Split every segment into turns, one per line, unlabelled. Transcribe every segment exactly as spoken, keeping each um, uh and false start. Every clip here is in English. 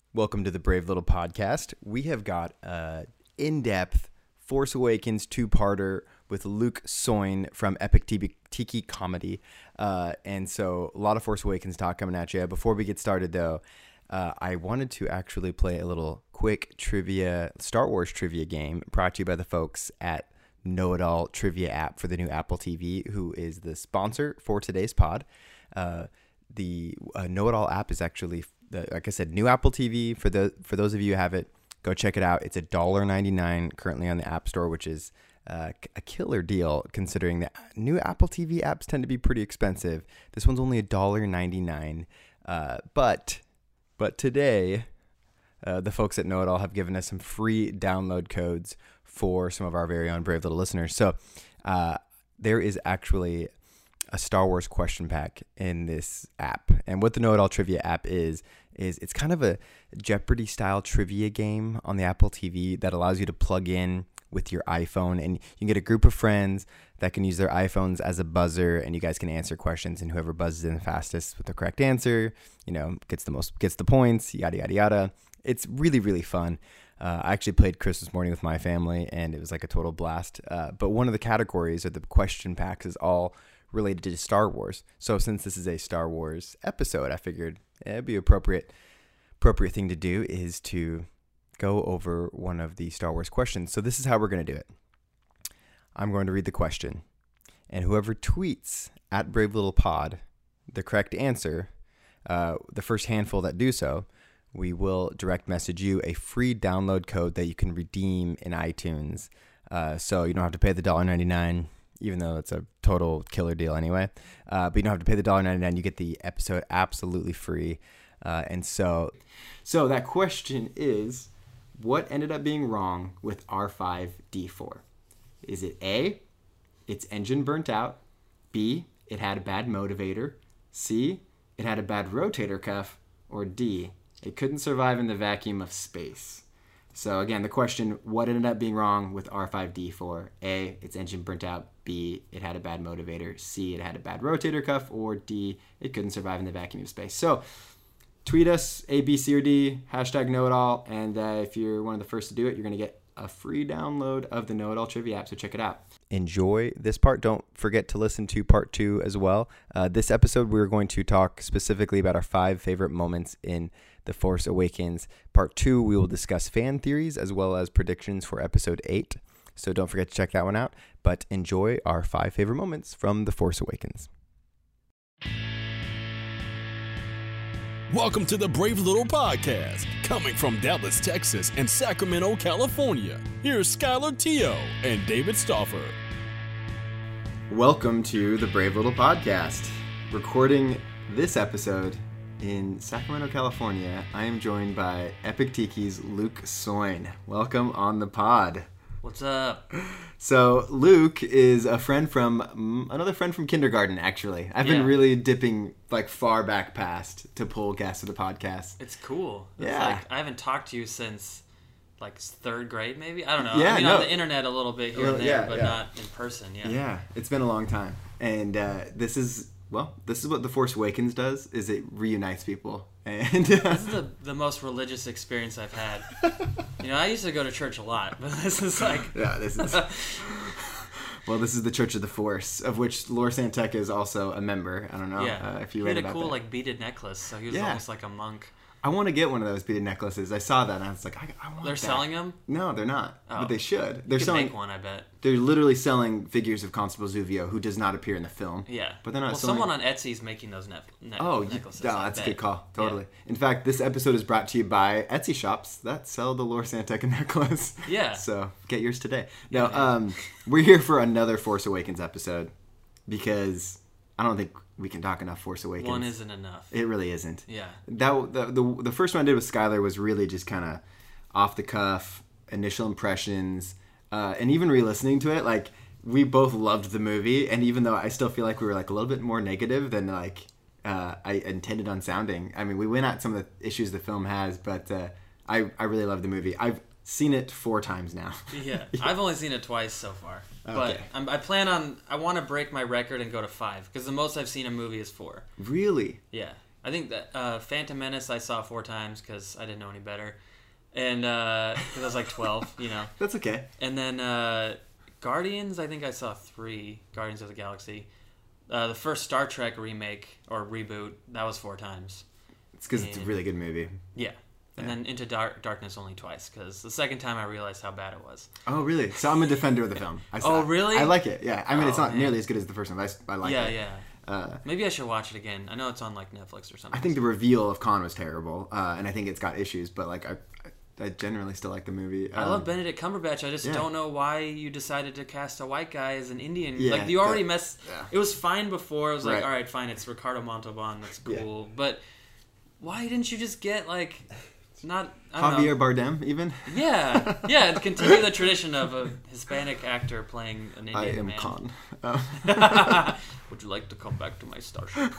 Welcome to the Brave Little Podcast. We have got an in-depth Force Awakens two-parter with Luke Soin from Epic Tiki Comedy. Uh, and so a lot of Force Awakens talk coming at you. Before we get started, though, uh, I wanted to actually play a little quick trivia, Star Wars trivia game brought to you by the folks at Know It All Trivia app for the new Apple T V, who is the sponsor for today's pod. Uh, the uh, Know It All app is actually, the, like I said, new Apple T V. For the for those of you who have it, go check it out. It's a one dollar ninety-nine currently on the App Store, which is uh, a killer deal considering that new Apple T V apps tend to be pretty expensive. This one's only one dollar ninety-nine. Uh, but but today, uh, the folks at Know It All have given us some free download codes for some of our very own brave little listeners. So uh, there is actually a Star Wars question pack in this app. And what the Know It All Trivia app is, is it's kind of a Jeopardy style trivia game on the Apple T V that allows you to plug in with your iPhone, and you can get a group of friends that can use their iPhones as a buzzer, and you guys can answer questions, and whoever buzzes in the fastest with the correct answer, you know, gets the most, gets the points, yada, yada, yada. It's really, really fun. Uh, I actually played Christmas morning with my family, and it was like a total blast. Uh, but one of the categories of the question packs is all related to Star Wars. So since this is a Star Wars episode, I figured it'd be appropriate appropriate thing to do is to go over one of the Star Wars questions. So this is how we're going to do it. I'm going to read the question, and whoever tweets at Brave Little Pod the correct answer, uh, the first handful that do so, we will direct message you a free download code that you can redeem in iTunes. Uh, so you don't have to pay the one dollar ninety-nine, even though it's a total killer deal anyway. Uh, but you don't have to pay the one dollar ninety-nine. You get the episode absolutely free. Uh, and so, so that question is, what ended up being wrong with R five D four? Is it A, its engine burnt out, B, it had a bad motivator, C, it had a bad rotator cuff, or D, it couldn't survive in the vacuum of space? So again, the question, what ended up being wrong with R five D four? A, its engine burnt out, B, it had a bad motivator, C, it had a bad rotator cuff, or D, it couldn't survive in the vacuum of space. So tweet us A, B, C, or D, hashtag Know It All, and uh, if you're one of the first to do it, you're going to get a free download of the Know It All Trivia app, so check it out. Enjoy this part. Don't forget to listen to part two as well. Uh, this episode, we're going to talk specifically about our five favorite moments in The Force Awakens. Part two, we will discuss fan theories as well as predictions for episode eight. So don't forget to check that one out, but enjoy our five favorite moments from The Force Awakens.
Welcome to the Brave Little Podcast, coming from Dallas, Texas, and Sacramento, California. Here's Skylar Teo and David Stauffer.
Welcome to the Brave Little Podcast. Recording this episode in Sacramento, California, I am joined by Epic Tiki's Luke Soin. Welcome on the pod.
What's up?
So Luke is a friend from another friend from kindergarten. Actually, I've
Yeah.
been really dipping like far back past to pull guests of the podcast.
It's cool. It's
Yeah.
like, I haven't talked to you since like third grade, maybe. I don't know.
Yeah,
I mean,
no.
on the internet a little bit here
Well,
and there,
yeah,
but
yeah.
not in person. Yeah.
Yeah, it's been a long time, and uh, this is well, this is what The Force Awakens does: is it reunites people. And
This is the the most religious experience I've had. You know, I used to go to church a lot, but this is like
yeah, this is. Well, this is the Church of the Force, of which Lor Santeca is also a member. I don't know
yeah.
uh, if you
he
read
had a
about
cool
that.
like beaded necklace, so he was
Yeah.
almost like a monk.
I want to get one of those beaded necklaces. I saw that and I was like, I, I want
They're
that.
selling them.
No, they're not.
Oh.
But they should.
You
They're
could
selling.
make one, I bet.
They're literally selling figures of Constable Zuvio, who does not appear in the film.
Yeah.
But they're not
well,
selling.
someone on Etsy is making those ne- ne-
Oh, you,
necklaces.
no,
I
that's a
bet.
good call. Totally.
Yeah.
In fact, this episode is brought to you by Etsy shops that sell the Lor Santeca necklace.
Yeah.
So get yours today. No,
Yeah, man.
um, we're here for another Force Awakens episode because I don't think we can talk enough Force Awakens.
One isn't enough.
It really isn't.
Yeah.
That the the, the first one I did with Skylar was really just kind of off the cuff, initial impressions, uh, and even re-listening to it, like we both loved the movie, and even though I still feel like we were like a little bit more negative than like uh, I intended on sounding. I mean, we went at some of the issues the film has, but uh, I I really love the movie. I've seen it four times now.
Yeah, I've only seen it twice so far.
Okay.
But I'm, I plan on, I want to break my record and go to five, because the most I've seen a movie is four.
Really?
Yeah. I think that uh, Phantom Menace I saw four times because I didn't know any better, and because I was like twelve, you know.
That's okay.
And then uh, Guardians, I think I saw three. Guardians of the Galaxy. Uh, the first Star Trek remake or reboot, that was four times.
It's because it's a really good movie.
Yeah. And yeah. then Into Dark Darkness only twice, because the second time I realized how bad it was.
Oh, really? So I'm a defender of the film. I
oh, really?
I like it, yeah. I mean,
oh,
it's not
man.
nearly as good as the first one, but I, I like
yeah,
it.
Yeah, yeah. Uh, Maybe I should watch it again. I know it's on, like, Netflix or something.
I think the reveal of Khan was terrible, uh, and I think it's got issues, but, like, I I generally still like the movie. Um,
I love Benedict Cumberbatch. I just
yeah.
don't know why you decided to cast a white guy as an Indian.
Yeah,
like, you already
that,
messed...
Yeah.
It was fine before. I was like,
right.
all right, fine, it's Ricardo Montalban. That's cool.
Yeah.
But why didn't you just get, like... Not I don't
Javier
know.
Bardem, even.
Yeah, yeah. Continue the tradition of a Hispanic actor playing an Indian
I am
man.
Khan. Uh.
Would you like to come back to my starship?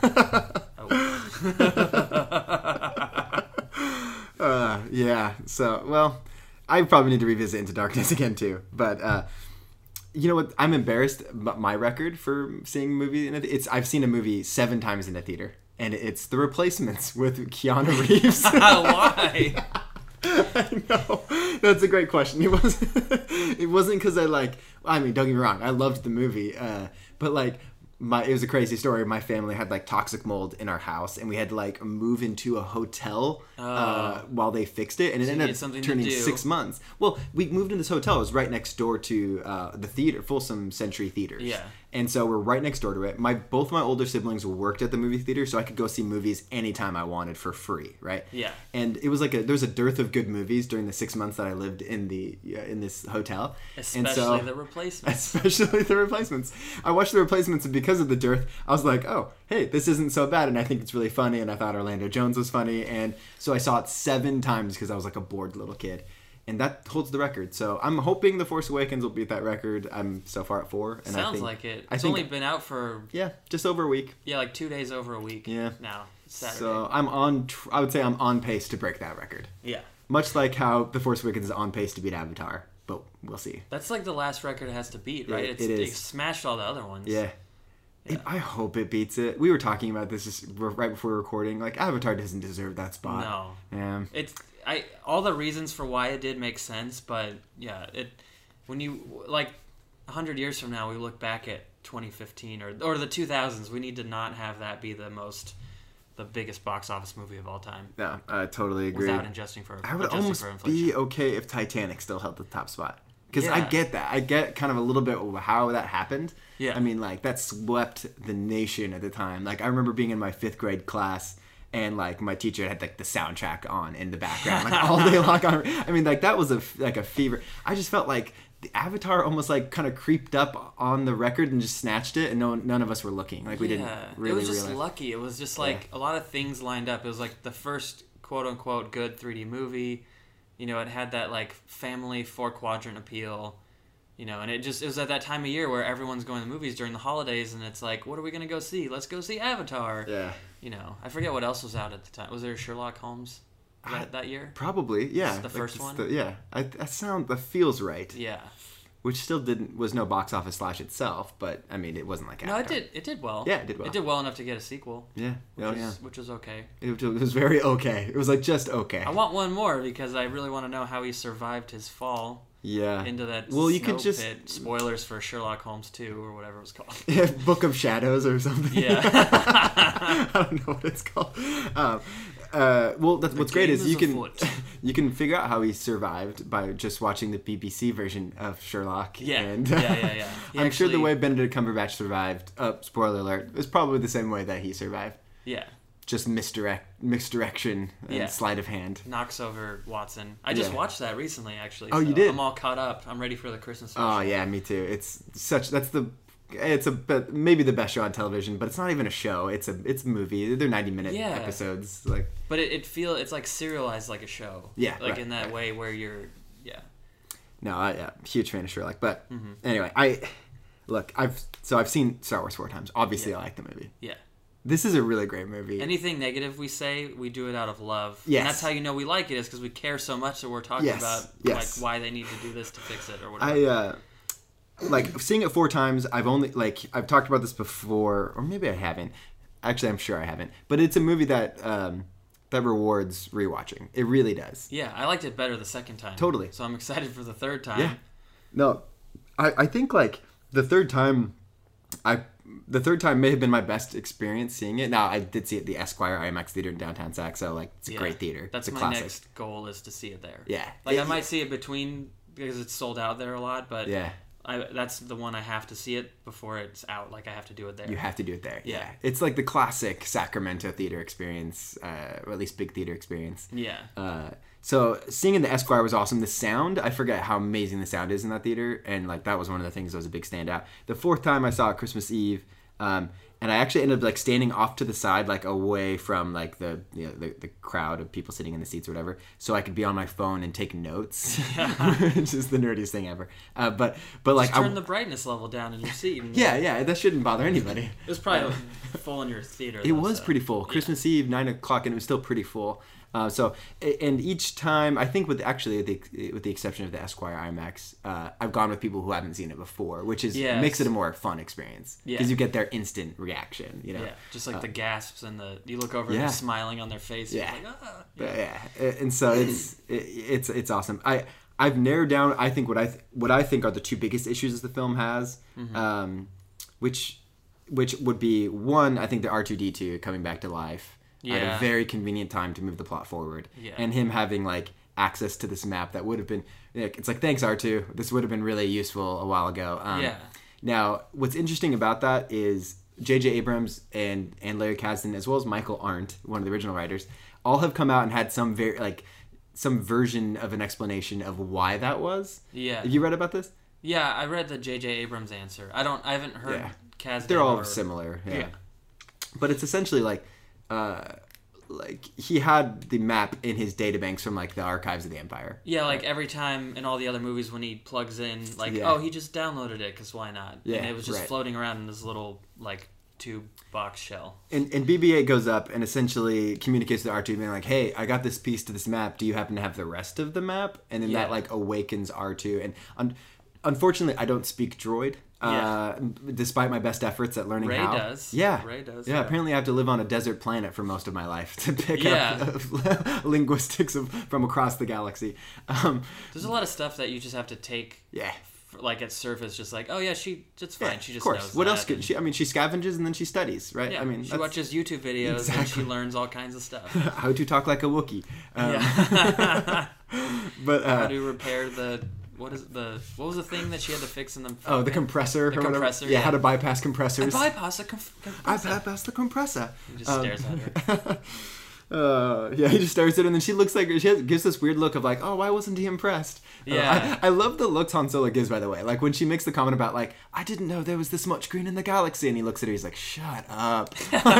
uh, yeah. So, well, I probably need to revisit Into Darkness again too. But uh, you know what? I'm embarrassed about my record for seeing a movie. In a th- it's I've seen a movie seven times in a theater. And it's The Replacements with Keanu Reeves.
Why?
I know. That's a great question. It wasn't it wasn't because I like I mean, don't get me wrong, I loved the movie. Uh, but like my it was a crazy story. My family had like toxic mold in our house and we had to like move into a hotel uh, uh, while they fixed it, and it
so
ended up turning six months. Well, we moved in this hotel. It was right next door to uh, the theater, Folsom Century Theaters.
Yeah.
And so we're right next door to it. My both my older siblings worked at the movie theater, so I could go see movies anytime I wanted for free, right?
Yeah.
And it was like a there was a dearth of good movies during the six months that I lived in the uh, in this hotel.
Especially
and so,
The Replacements.
Especially The Replacements. I watched The Replacements, and because of the dearth, I was like, oh, hey, this isn't so bad, and I think it's really funny, and I thought Orlando Jones was funny, and so I saw it seven times because I was like a bored little kid. And that holds the record. So I'm hoping The Force Awakens will beat that record. I'm so far at four. And
Sounds
I think,
like it.
I
It's
think,
only been out for...
Yeah, just over a week.
Yeah, like two days over a week
yeah.
now. Saturday.
So I'm on, tr- I would say I'm on pace to break that record.
Yeah.
Much like how The Force Awakens is on pace to beat Avatar. But we'll see.
That's like the last record it has to beat, right?
It,
it's,
it is.
It smashed all the other ones.
Yeah.
Yeah.
It, I hope it beats it. We were talking about this just right before recording. Like, Avatar doesn't deserve that spot.
No.
Yeah.
It's... I all the reasons for why it did make sense, but yeah, it when you like a hundred years from now, we look back at twenty fifteen or or the two thousands. We need to not have that be the most the biggest box office movie of all time.
Yeah, I totally agree.
Without adjusting for
I would
adjusting
almost
for inflation.
be okay if Titanic still held the top spot. Because
Yeah.
I get that. I get kind of a little bit of how that happened.
Yeah.
I mean, like, that swept the nation at the time. Like, I remember being in my fifth grade class, and, like, my teacher had, like, the soundtrack on in the background, like, all day long. I mean, like, that was, a like, a fever. I just felt like the Avatar almost, like, kind of creeped up on the record and just snatched it, and no none of us were looking. Like, we
yeah.
didn't really
It was just
realize.
lucky. It was just, like,
Yeah.
a lot of things lined up. It was, like, the first quote-unquote good three D movie. You know, it had that, like, family four-quadrant appeal. You know, and it just it was at that time of year where everyone's going to movies during the holidays, and it's like, what are we going to go see? Let's go see Avatar.
Yeah.
You know, I forget what else was out at the time. Was there Sherlock Holmes that, that year?
Probably, yeah.
The
Like,
first
it's
one?
the- yeah. I, that sound, that feels right.
Yeah.
Which still didn't, was no box office slash itself, but, I mean, it wasn't like
No, it
Avatar.
did. It did well.
Yeah, it did well.
It did well enough to get a sequel.
Yeah.
Which
Oh,
was,
yeah.
Which was okay.
It was very okay. It was like just okay.
I want one more because I really want to know how he survived his fall
Yeah.
into that
Well, you
snow
could just
pit. Spoilers for Sherlock Holmes two or whatever it was called.
Yeah, Book of Shadows or something.
Yeah.
I don't know what it's called. Um, uh, well, that's, what's great
game
is
is
you can
afoot.
you can figure out how he survived by just watching the B B C version of Sherlock.
Yeah.
And,
Yeah, yeah, yeah. He
I'm sure the
actually-
way Benedict Cumberbatch survived, uh, spoiler alert, is probably the same way that he survived.
Yeah.
Just misdirect, misdirection and
Yeah.
sleight of hand.
Knocks over Watson. I just
Yeah.
watched that recently, actually.
Oh,
so
you did?
I'm all caught up. I'm ready for the Christmas special.
Oh yeah, me too. It's such that's the it's a but maybe the best show on television, but it's not even a show. It's a it's a movie. They're ninety minute
Yeah.
episodes. Like
But it, it feel it's like serialized like a show.
Yeah,
Like
right,
in that
right.
way where you're yeah.
no, I, yeah, huge fan of Sherlock. But
Mm-hmm.
anyway, I look. I've so I've seen Star Wars four times. Obviously,
Yeah.
I like the movie.
Yeah.
This is a really great movie.
Anything negative we say, we do it out of love.
Yes.
And that's how you know we like it, is because we care so much that we're talking
Yes,
about
yes.
like why they need to do this to fix it or whatever.
I uh, like seeing it four times. I've only like I've talked about this before, or maybe I haven't. Actually, I'm sure I haven't. But it's a movie that um, that rewards rewatching. It really does.
Yeah, I liked it better the second time.
Totally.
So I'm excited for the third time.
Yeah. No, I, I think like the third time, I the third time may have been my best experience seeing it. Now I did see it at the Esquire IMAX theater in downtown Sac, so like it's a
Yeah.
great theater.
That's
it's a
my
classic.
next goal is to see it there.
Yeah.
Like
It-
I might see it between because it's sold out there a lot, but
Yeah.
I, that's the one I have to see it before it's out. Like I have to do it there.
You have to do it there. Yeah.
Yeah.
It's like the classic Sacramento theater experience, uh, or at least big theater experience.
Yeah.
Uh, so seeing in the Esquire was awesome. The sound, I forget how amazing the sound is in that theater, and like that was one of the things that was a big standout. The fourth time I saw it Christmas Eve, um, and I actually ended up like standing off to the side, like away from like the you know, the, the crowd of people sitting in the seats or whatever, so I could be on my phone and take notes, which is the nerdiest thing ever. Uh, but but like
Just turn
I,
the brightness level down in your seat. And
yeah yeah that shouldn't bother anybody.
It was probably full in your theater.
It
though,
was
so.
pretty full. Christmas Eve, nine o'clock, and it was still pretty full. Uh, so, and each time, I think with actually with the, with the exception of the Esquire IMAX, uh, I've gone with people who haven't seen it before, which is
Yes.
makes it a more fun experience because
Yeah.
you get their instant reaction. You know,
Yeah, just like the gasps and the you look over and
yeah.
they're smiling on their face.
Yeah.
You're like, ah.
But, yeah. And so it's it, it's it's awesome. I I've narrowed down. I think what I th- what I think are the two biggest issues the film has,
Mm-hmm.
um, which which would be one. I think the R two D two coming back to life. At
Yeah.
a very convenient time to move the plot forward,
Yeah.
and him having like access to this map that would have been like, it's like thanks R two, this would have been really useful a while ago. Um,
Yeah.
Now, what's interesting about that is J J Abrams and and Larry Kasdan, as well as Michael Arndt, one of the original writers, all have come out and had some very like some version of an explanation of why that was.
Yeah.
Have you read about this?
Yeah, I read the J J Abrams answer. I don't. I haven't heard
Yeah.
Kasdan.
They're all
or,
similar. Yeah.
Yeah.
But it's essentially like, uh, like he had the map in his databanks from like the archives of the Empire.
Yeah, like every time in all the other movies when he plugs in, like,
Yeah.
oh, he just downloaded it because why not?
Yeah,
and it was just
right.
floating around in this little like tube box shell.
And, and B B eight goes up and essentially communicates to R two, being like, "Hey, I got this piece to this map. Do you happen to have the rest of the map?" And then that
Yeah.
like awakens R two. And un- unfortunately, I don't speak droid. Uh, despite my best efforts at learning
Ray
how.
does.
Yeah.
Ray does,
Yeah,
yeah.
Apparently, I have to live on a desert planet for most of my life to pick
Yeah.
up linguistics of, from across the galaxy. Um,
There's a lot of stuff that you just have to take,
yeah.
f- like at surface, just like, oh yeah, she, it's fine.
Yeah,
she just
of course.
knows.
What
that,
else could
and-
she? I mean, she scavenges and then she studies, right?
Yeah,
I mean,
she
that's
watches YouTube videos and
Exactly.
she learns all kinds of stuff.
how to talk like a Wookiee. Um,
yeah.
But uh,
How to repair the what is the what was the thing that she had to fix in the
oh, the compressor.
The
or whatever.
compressor,
Yeah,
yeah.
how to bypass
I
compressors.
bypass the com-
I
compressor.
bypass the compressor.
He just
Um,
stares at her.
Uh, yeah, he just stares at her, and then she looks like she has, gives this weird look of like, oh, why wasn't he impressed? Uh,
Yeah.
I, I love the looks Han Solo gives, by the way. Like when she makes the comment about like, I didn't know there was this much green in the galaxy, and he looks at her, he's like, shut up.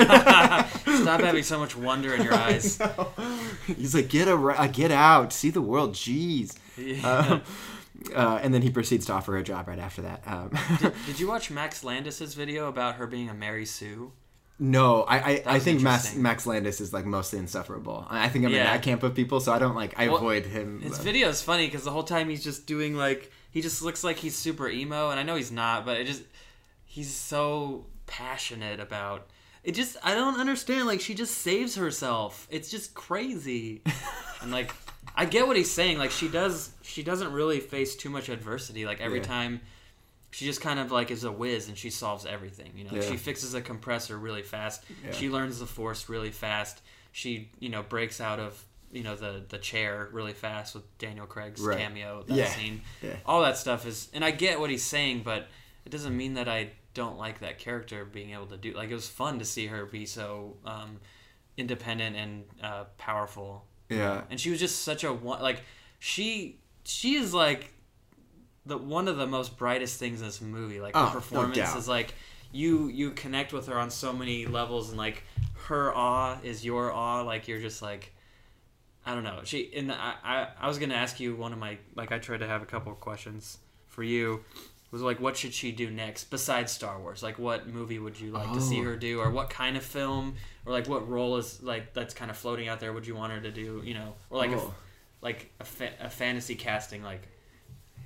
Stop having so much wonder in your eyes.
He's like, get a, get out, see the world, jeez.
Yeah.
Um, uh, and then he proceeds to offer her a job right after that. Um,
did, did you watch Max Landis's video about her being a Mary Sue?
No, I I, I
was
think Max
interesting.
Max Landis is like mostly insufferable. I I think I'm in
Yeah.
that camp of people, so I don't like I
Well,
avoid him.
His
uh,
video is funny because the whole time he's just doing like he just looks like he's super emo, and I know he's not, but it just he's so passionate about it. Just I don't understand. Like she just saves herself. It's just crazy. And like I get what he's saying. Like she does. She doesn't really face too much adversity. Like every
Yeah.
time. She just kind of like is a whiz and she solves everything. You know,
Yeah.
she fixes a compressor really fast.
Yeah.
She learns the force really fast. She, you know, breaks out of you know the the chair really fast with Daniel Craig's
Right.
cameo. That
Yeah.
scene,
Yeah.
all that stuff is, and I get what he's saying, but it doesn't mean that I don't like that character being able to do. Like it was fun to see her be so um, independent and uh, powerful.
Yeah.
And she was just such a one. Like she she is like. The one of the most brightest things in this movie, like
Oh,
her
no
performance
doubt.
is like you you connect with her on so many levels, and like her awe is your awe. Like you're just like I don't know. She and I I, I was gonna ask you one of my like I tried to have a couple of questions for you. Was like what should she do next besides Star Wars? Like what movie would you like to see
Oh.
her do, or what kind of film, or like what role is like that's kind of floating out there? Would you want her to do? You know, or like a,
Oh.
like a, fa- a fantasy casting like.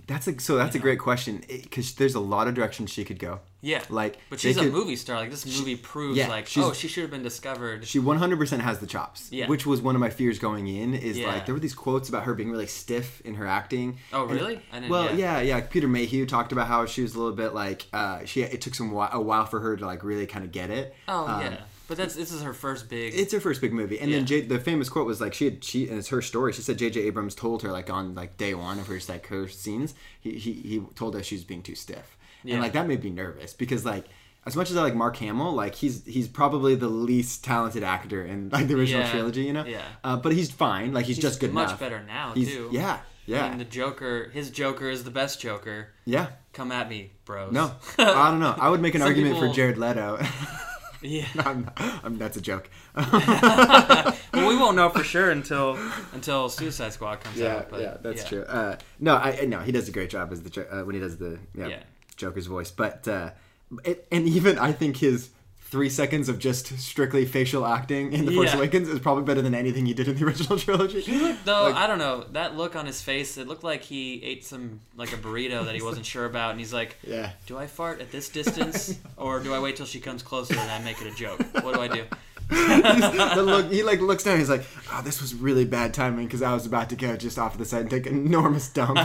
That's a so that's
You
a
know?
great question because there's a lot of directions she could go.
Yeah,
Like,
but
they
she's
could-
a movie star. Like this movie proves,
yeah,
like,
she's-
oh, she should have been discovered.
She one hundred percent has the chops,
Yeah.
which was one of my fears going in. Is
Yeah.
like there were these quotes about her being really stiff in her acting.
Oh,
And-
really? I didn't-
well,
yeah.
yeah, yeah. Peter Mayhew talked about how she was a little bit like uh, she. It took some whi- a while for her to like really kind of get it.
Oh
Um,
yeah, but that's this is her first big.
It's her first big movie, and then
Yeah.
J, the famous quote was like she had she and it's her story. She said J J Abrams told her like on like day one of her like her scenes, he he, he told her she was being too stiff,
Yeah.
and like that made me nervous because like as much as I like Mark Hamill, like he's he's probably the least talented actor in like the original
Yeah.
trilogy, you know.
Yeah.
Uh, but he's fine. Like he's,
He's
just good
much
enough.
better now
He's,
too.
Yeah. Yeah.
I mean, the Joker, his Joker is the best Joker.
yeah.
Come at me, bros.
No, I don't know. I would make an
Some
argument
people-
for Jared Leto.
Yeah.
I'm, I'm, that's a joke.
Well, we won't know for sure until until Suicide Squad comes
Yeah,
out. But
yeah, that's
yeah.
true. Uh, no, I no, he does a great job as the Jo- uh, when he does the yeah,
Yeah.
Joker's voice. But uh, it, and even I think his three seconds of just strictly facial acting in The Force
Yeah.
Awakens is probably better than anything he did in the original trilogy.
Though
Like-
I don't know, that look on his face, it looked like he ate some like a burrito that he wasn't sure about, and he's like,
Yeah.
"Do I fart at this distance, or do I wait till she comes closer and I make it a joke? What do I do?"
the look, he like looks down. He's like, "Oh, this was really bad timing because I was about to go just off to the side and take an enormous dump."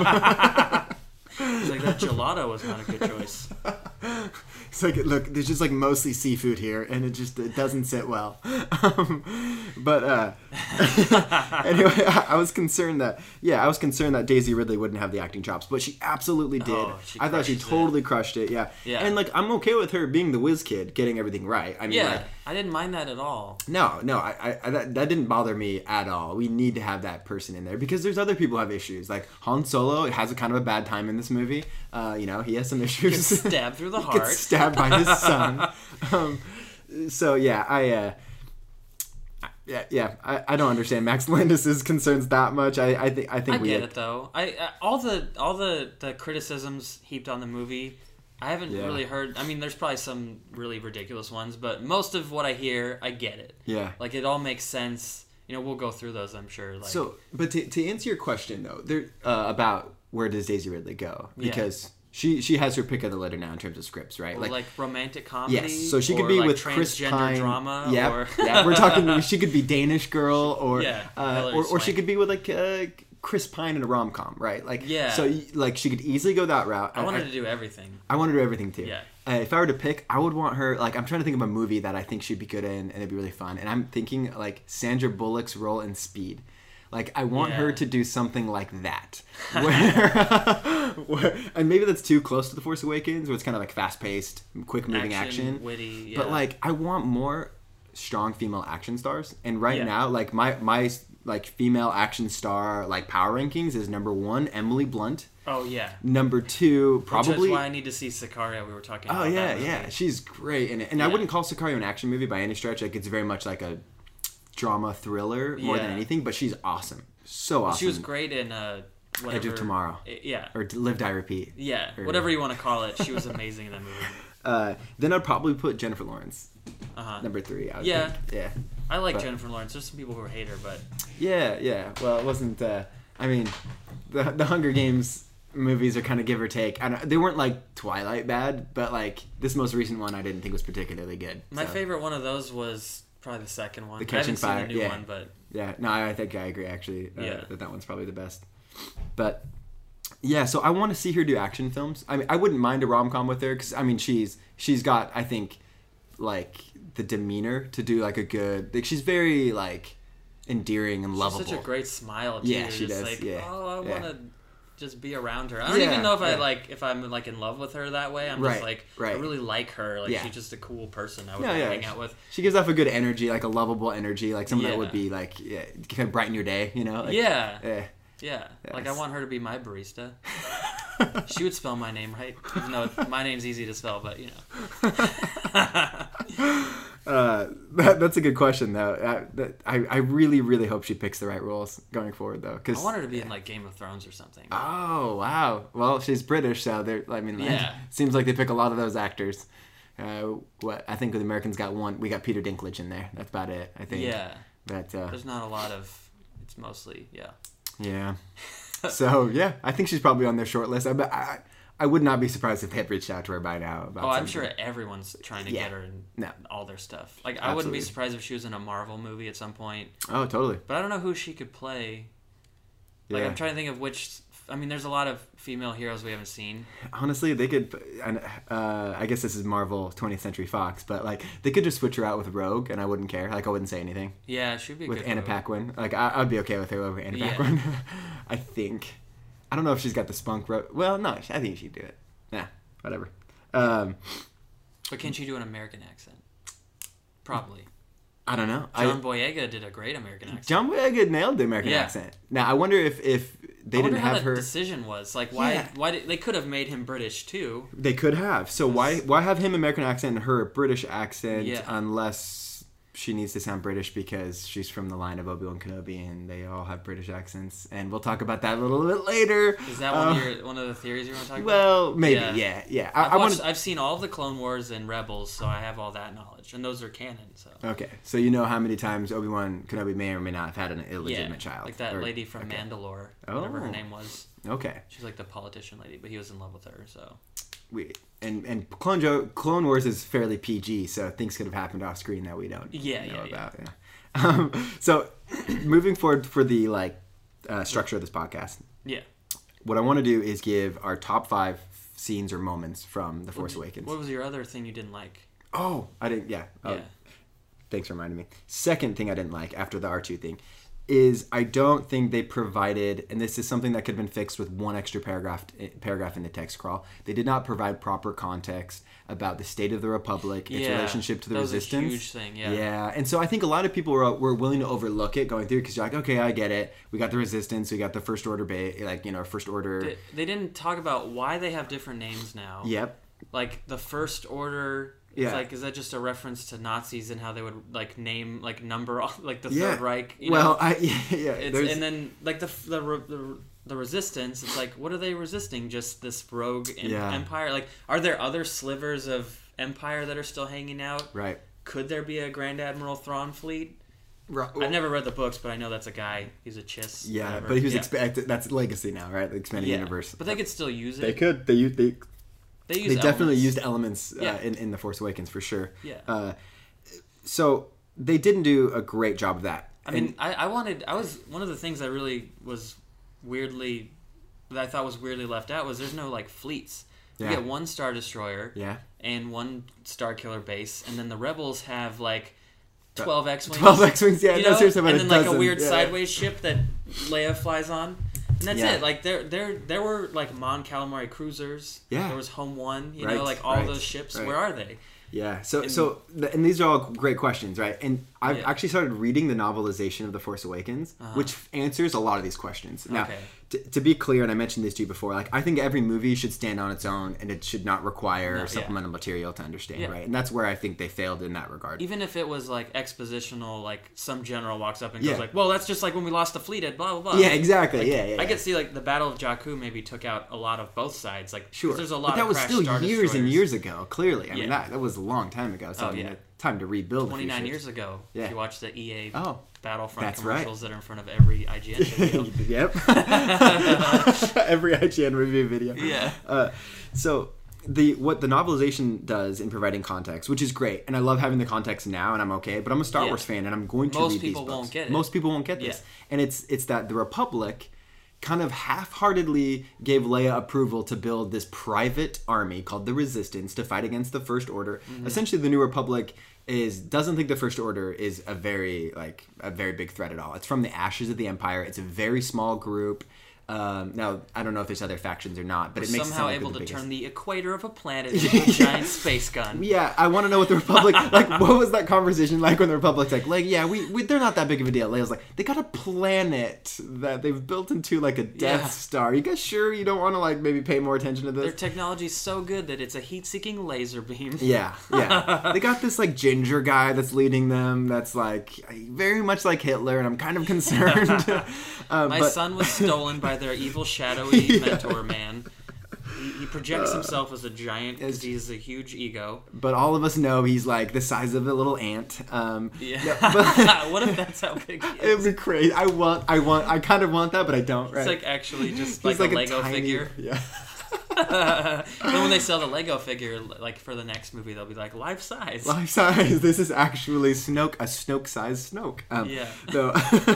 He's like, "That gelato was not a good choice."
It's like, look, there's just like mostly seafood here, and it just it doesn't sit well. Um, but uh, anyway, I, I was concerned that yeah, I was concerned that Daisy Ridley wouldn't have the acting chops, but she absolutely did.
Oh, she
I thought she
crushes it.
totally crushed it. Yeah,
Yeah.
and like I'm okay with her being the whiz kid, getting everything right. I mean,
Yeah,
like.
I didn't mind that at all.
No, no, I, I, I that, that didn't bother me at all. We need to have that person in there because there's other people who have issues. Like Han Solo has a kind of a bad time in this movie. Uh, you know, he has some issues.
Gets stabbed through the
He
heart.
Gets stabbed by his son. Um, so yeah, I. Uh, yeah, yeah, I, I don't understand Max Landis's concerns that much. I, I think I think
I
we
get
had-
it though. I, I all the all the, the criticisms heaped on the movie, I haven't
Yeah.
really heard. I mean, there's probably some really ridiculous ones, but most of what I hear, I get it.
Yeah.
Like it all makes sense. You know, we'll go through those, I'm sure. Like,
So, but to, to answer your question though, there uh, about where does Daisy Ridley go?
Yeah.
Because she she has her pick of the litter now in terms of scripts, right?
like, romantic comedy.
Yes, so she could
or,
be
like,
with Chris
transgender
Pine.
drama.
Yeah,
or...
yeah. We're talking. She could be Danish Girl, or
Yeah,
uh,
Hilary
or, or she
Swank.
could be with like uh, Chris Pine in a rom com, right? Like,
Yeah.
So like she could easily go that route.
I wanted to do everything.
I want to do everything too.
Yeah.
Uh, if I were to pick, I would want her. Like, I'm trying to think of a movie that I think she'd be good in, and it'd be really fun. And I'm thinking like Sandra Bullock's role in Speed. Like, I want her
Yeah.
to do something like that, where, where, and maybe that's too close to The Force Awakens, where it's kind of like fast paced, quick moving action.
witty. Yeah.
But like, I want more strong female action stars. And right
Yeah.
now, like my my like female action star like power rankings is number one Emily Blunt,
oh yeah.
number two probably.
Which is why I need to see Sicario. We were talking.
Oh
about
yeah,
that movie.
yeah, she's great in it. And I
Yeah.
wouldn't call Sicario an action movie by any stretch. Like, it's very much like a drama thriller more than
Yeah.
anything. But she's awesome, so awesome.
She was great in uh, whatever.
Edge of Tomorrow.
I- Yeah.
Or Live Die Repeat.
Yeah,
or-
whatever you want to call it, she was amazing in that movie.
Uh, then I'd probably put Jennifer Lawrence
Uh-huh.
number three. I would
Yeah.
think. Yeah.
I like
but-
Jennifer Lawrence. There's some people who hate her, but
Yeah, yeah. Well, it wasn't. Uh, I mean, the the Hunger Games movies are kind of give or take. I don't, they weren't like Twilight bad, but like this most recent one, I didn't think was particularly good.
my
so.
favorite one of those was probably the second one.
The
I haven't
Catching
seen
Fire,
the new
yeah.
one, but
Yeah, no, I I think I agree actually. Uh,
Yeah.
that that one's probably the best. But yeah, so I want to see her do action films. I mean, I wouldn't mind a rom com with her because I mean she's she's got I think like the demeanor to do like a good. Like, she's very like endearing and
she's
lovable.
such a great smile. Too.
Yeah,
You're
she
just
does,
Like,
yeah,
oh, I
yeah.
want to just be around her. I don't
Yeah,
even know if I
yeah.
like if I'm like in love with her that way. I'm
Right,
just like I
right.
really like her. Like
Yeah.
she's just a cool person. I would
No,
wanna
yeah,
hang out with.
She gives off a good energy, like a lovable energy, like someone that
Yeah.
would be like yeah, kind of brighten your day, you know? Like,
yeah.
yeah.
Yeah, like I
Yes.
want her to be my barista. She would spell my name right, even though my name's easy to spell. But you know,
Uh, that, that's a good question though. Uh, that, I I really really hope she picks the right roles going forward though. Cause
I want her to be in like Game of Thrones or something.
oh wow, well she's British, so they're I mean
Yeah.
seems like they pick a lot of those actors. Uh, what I think the Americans got one. We got Peter Dinklage in there. That's about it. I think.
Yeah,
But uh,
there's not a lot of. It's mostly yeah.
yeah. So yeah, I think she's probably on their short list. I, I I would not be surprised if they had reached out to her by now. About
oh, I'm
something.
sure everyone's trying to
Yeah.
get her in
No.
all their stuff. Like, I wouldn't be
Absolutely.
surprised if she was in a Marvel movie at some point.
Oh, totally.
But I don't know who she could play. Like,
Yeah.
I'm trying to think of which. I mean, there's a lot of female heroes we haven't seen.
Honestly, they could. And uh, I guess this is Marvel twentieth Century Fox, but like they could just switch her out with Rogue, and I wouldn't care. Like I wouldn't say anything
Yeah, she'd be a
with
good
Anna
Rogue.
Paquin. Like I, I'd be okay with her over Anna
Yeah.
Paquin. I think. I don't know if she's got the spunk. Ro- well, no, I think she'd do it. Nah, whatever. Um,
But can she do an American accent? Probably.
I don't know.
John
I,
Boyega did a great American accent.
John Boyega nailed the American
Yeah.
accent. Now I wonder if if they
I wonder
didn't
how
have
that
her.
decision was. Like, why?
Yeah.
Why did they could have made him British too?
They could have. So why why have him American accent and her a British accent
Yeah.
unless she needs to sound British because she's from the line of Obi-Wan Kenobi and they all have British accents, and we'll talk about that a little bit later.
Is that one
Uh,
of your one of the theories you want to talk about?
Well, maybe,
Yeah.
yeah, yeah. I,
I've,
I
watched,
want.
I've seen all of the Clone Wars and Rebels, so I have all that knowledge, and those are canon. So
Okay, so you know how many times Obi-Wan Kenobi may or may not have had an
yeah,
illegitimate child,
like that
or-
lady from
okay.
Mandalore, whatever
Oh.
her name was.
Okay,
She's like the politician lady, but he was in love with her. So
we and and Clone jo- Clone Wars is fairly P G, so things could have happened off screen that we don't
Yeah,
know
yeah, yeah.
about. Yeah. Um, so moving forward for the like uh, structure of this podcast,
yeah.
what I want to do is give our top five scenes or moments from The Force Awakens.
What was your other thing you didn't like?
Oh, I didn't. Yeah. Oh,
Yeah.
Thanks for reminding me. Second thing I didn't like after the R two thing is I don't think they provided, and this is something that could have been fixed with one extra paragraph paragraph in the text crawl. They did not provide proper context about the state of the Republic, its
Yeah,
relationship to the
that was a
Resistance.
huge thing, yeah.
Yeah, and so I think a lot of people were, were willing to overlook it going through because you're like, okay, I get it. We got the Resistance, we got the First Order, ba- like you know, First Order.
They, they didn't talk about why they have different names now.
Yep.
Like the First Order.
Yeah.
It's like, is that just a reference to Nazis and how they would like name like number all like the
Yeah.
Third Reich? You
well,
know?
I yeah, yeah
It's,
there's-
and then like the, the the the resistance. It's like, what are they resisting? Just this rogue em-
Yeah.
empire? Like, are there other slivers of empire that are still hanging out?
right.
Could there be a Grand Admiral Thrawn fleet?
Right.
I've never read the books, but I know that's a guy. He's a chiss.
Yeah,
whatever.
but he was
yeah.
expected. That's legacy now, right? The expanded
Yeah.
universe.
But they could still use it.
They could. They u- they
They, use
they definitely
elements.
used elements uh,
Yeah.
in in the Force Awakens for sure.
Yeah.
Uh, so they didn't do a great job of that.
I mean, I, I wanted. I was one of the things that really was weirdly that I thought was weirdly left out was there's no like fleets. You
Yeah.
get one Star Destroyer
yeah,
and one Star Killer base, and then the Rebels have like twelve X-wings.
twelve X-wings. Yeah,
you
no,
know?
seriously, about
and
a
then like
dozen.
a weird
Yeah.
sideways ship that Leia flies on. And that's
Yeah.
it. Like there, there, there were like Mon Calamari cruisers.
Yeah.
There was Home One. You
Right,
know, like all
right,
those ships.
right.
Where are they?
Yeah. So
And-
so th- and these are all great questions, right? And I've
Yeah.
actually started reading the novelization of The Force Awakens, which answers a lot of these questions. Now,
Uh-huh. Okay.
t- to be clear, and I mentioned this to you before, like I think every movie should stand on its own, and it should not require
No, yeah.
supplemental material to understand,
Yeah.
right? And that's where I think they failed in that regard.
Even if it was like expositional, like some general walks up and
Yeah.
goes like, "Well, that's just like when we lost the fleet at blah blah blah."
Yeah, exactly.
Like,
yeah, yeah,
I
yeah.
could see like the Battle of Jakku maybe took out a lot of both sides. Like, 'cause
Sure,
there's a lot
but that
of
was
crashed
still
Star
years and
Destroyers.
years ago. Clearly, I mean
Yeah.
that that was a long time ago. So
Oh,
I mean,
yeah.
time to rebuild. a few
twenty-nine
ships.
years ago.
Yeah.
If you watch the E A
Oh,
Battlefront
that's right.
commercials that are in front of every I G N video.
yep. Every I G N review video.
Yeah.
Uh, so the what the novelization does in providing context, which is great, and I love having the context now, and I'm okay. But I'm a Star
Yeah.
Wars fan, and I'm going to
Most
read these
people
books.
won't get it.
Most people won't get this,
Yeah.
and it's it's that the Republic kind of half-heartedly gave Leia approval to build this private army called the Resistance to fight against the First Order.
Mm-hmm.
Essentially, the New Republic is doesn't think the First Order is a very like a very big threat at all. It's from the ashes of the Empire. It's a very small group. Um, now, I don't know if there's other factions or not, but it makes it
Somehow
sound like
able
they're
to
the biggest.
turn the equator of a planet into a giant space gun.
Yeah, I want to know what the Republic like. What was that conversation like when the Republic's like, like, yeah, we, we they're not that big of a deal. Leia's like, they got a planet that they've built into like a Death
Yeah.
Star. You guys sure you don't want to like maybe pay more attention to
Their
this?
technology's so good that it's a heat-seeking laser beam.
Yeah, yeah. They got this like ginger guy that's leading them. That's like very much like Hitler, and I'm kind of concerned. um,
My
but,
son was stolen by their evil, shadowy mentor man. He, he projects himself as a giant because he has a huge ego.
But all of us know he's like the size of a little ant. Um,
Yeah.
no, but
What if that's how big he
it'd
is?
be crazy. I want, I want, I kind of want that, but I don't. Right?
It's like actually just
He's
like, a Lego
tiny-
figure.
Yeah.
Then when they sell the Lego figure, like for the next movie, they'll be like life size.
Life size. This is actually Snoke, a Snoke-sized Snoke. Um,
Yeah.
So,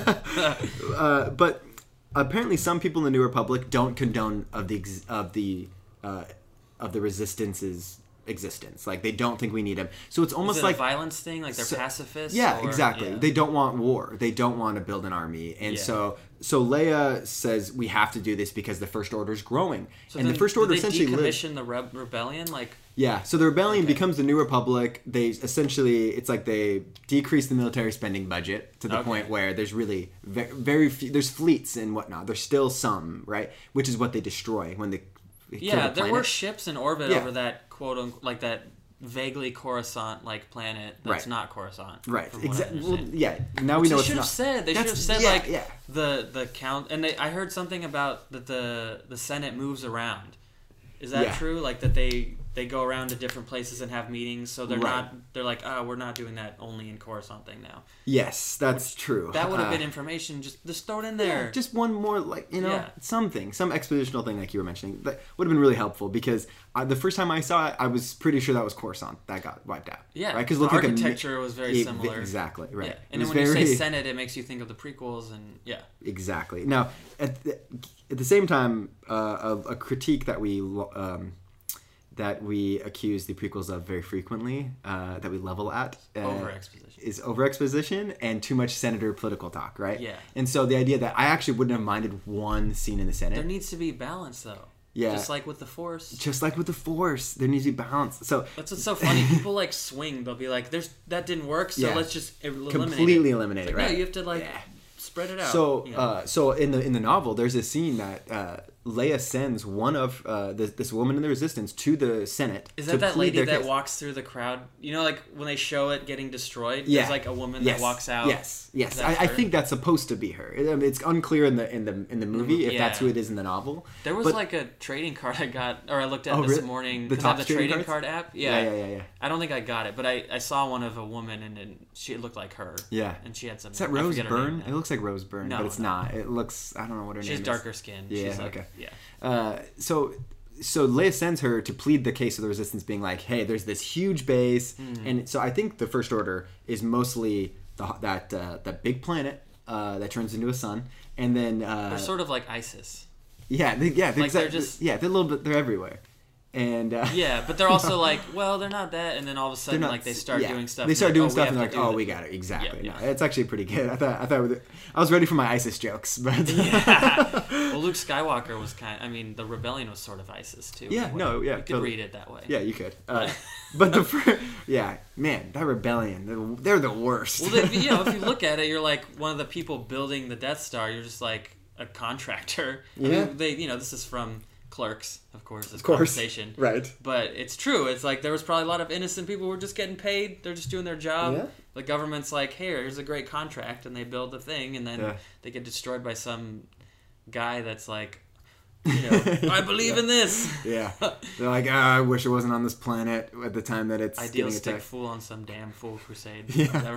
uh, but apparently, some people in the New Republic don't condone of the ex- of the uh, of the Resistance's existence. Like they don't think we need him. So it's almost
Is it
like
a violence thing? Like they're
So-
pacifists?
Yeah,
or-
exactly.
yeah.
They don't want war. They don't want to build an army, and
Yeah.
so so Leia says we have to do this because the First Order is growing,
So
and the
then
First
did
Order
they
essentially lives.
decommission the re- rebellion. Like
Yeah, so the rebellion
Okay.
becomes the New Republic. They essentially, it's like they decrease the military spending budget to the
Okay.
point where there's really very, very few, there's fleets and whatnot. There's still some, right? Which is what they destroy when they kill
yeah,
the
there were
planet.
ships in orbit
Yeah.
over that quote unquote like that vaguely Coruscant like planet that's
Right.
not Coruscant.
Right,
from what I
exactly. Well,
understand.
yeah, now we
Which
know
they
it's
should
not.
have said. They should have
That's-
said
yeah,
like
yeah.
the the count. And they, I heard something about that the the Senate moves around. Is that
Yeah.
true? Like that they they go around to different places and have meetings. So they're
Right.
not. They're like, oh, we're not doing that only in Coruscant thing now.
Yes, that's true.
That would have
Uh,
been information. Just just throw it in there.
Yeah, just one more, like, you know,
Yeah.
something, some expositional thing like you were mentioning. That would have been really helpful because I, the first time I saw it, I was pretty sure that was Coruscant that got wiped out.
Yeah,
right? Because
the
look like a,
architecture was very
it-
similar.
Exactly, right.
Yeah.
It
And then
was
when you
very-
say Senate, it makes you think of the prequels and yeah.
Exactly. Now, at the, at the same time, uh, a, a critique that we um, that we accuse the prequels of very frequently, uh, that we level at, uh,
Over exposition.
is over exposition and too much senator political talk, right?
Yeah.
And so the idea that I actually wouldn't have minded one scene in the Senate.
There needs to be balance though.
Yeah.
Just like with the Force.
Just like with the Force, there needs to be balance. So
That's what's so funny. People like swing. They'll be like, "There's that didn't work, so
Yeah.
let's just eliminate
completely
it."
eliminate
It's
it,
like,
right?
No, you have to like
Yeah.
spread it out.
So,
you know?
uh, so in the in the novel, there's a scene that uh, Leia sends one of uh, this, this woman in the Resistance to the Senate.
Is
to
that that
plead
lady
their
that
case.
walks through the crowd? You know, like when they show it getting destroyed.
Yeah.
There's like a woman
Yes.
that walks out.
Yes, yes.
Is that
I, I
her?
think that's supposed to be her. I mean, it's unclear in the in the in the movie if that's
Yeah.
who it is in the novel.
There was
But-
like a trading card I got, or I looked at
Oh,
this
really?
morning.
The
'cause I have
Topps
the
trading
trading
cards?
card app.
Yeah,
Yeah.
yeah, yeah, yeah.
I don't think I got it, but I, I saw one of a woman and, and she looked like her.
Yeah.
And she had some.
Is that
I
Rose
forget her name
Byrne?
now.
It looks like Rose Byrne,
No,
but it's
no.
not. It looks. I don't know what her
She
name
has
is.
darker skin.
Yeah.
She's like,
okay.
Yeah.
Uh, so so Leia sends her to plead the case of the Resistance, being like, "Hey, there's this huge base,"
Mm-hmm.
and so I think the First Order is mostly the, that uh, that big planet uh, that turns into a sun, and then uh,
They're sort of like ISIS.
yeah, they, yeah, they're
like they're
exact-
just-
yeah, they're a little bit, they're everywhere, and uh,
Yeah, but they're also like, well, they're not that, and then all of a
they're
sudden,
not-
like they start
yeah.
doing stuff.
They
and
start
like,
doing
oh,
stuff, and
we
they're
have
like,
to do
"Oh, we
this."
got it exactly."
Yeah,
No,
yeah.
it's actually pretty good. I thought I thought I was ready for my ISIS jokes, but
Yeah. Well, Luke Skywalker was kind. I mean, the rebellion was sort of ISIS too.
Yeah,
in a way.
no, yeah,
You could
totally.
read it that way.
yeah, you could. Uh, but the fir- yeah, man, that rebellion, they're, they're the worst.
Well, they, you know, if you look at it, you're like one of the people building the Death Star. You're just like a contractor. I
Yeah.
mean, they, you know, this is from Clerks, of course. This
Of course.
conversation.
Right.
But it's true. It's like there was probably a lot of innocent people who were just getting paid. They're just doing their job.
Yeah.
The government's like, hey, here's a great contract, and they build the thing, and then
Yeah.
they get destroyed by some guy that's like, you know, I believe in this.
Yeah, they're like, ah, I wish I wasn't on this planet at the time that it's getting
Idealistic
attacked.
fool on some damn fool crusade.
Yeah.
Whatever.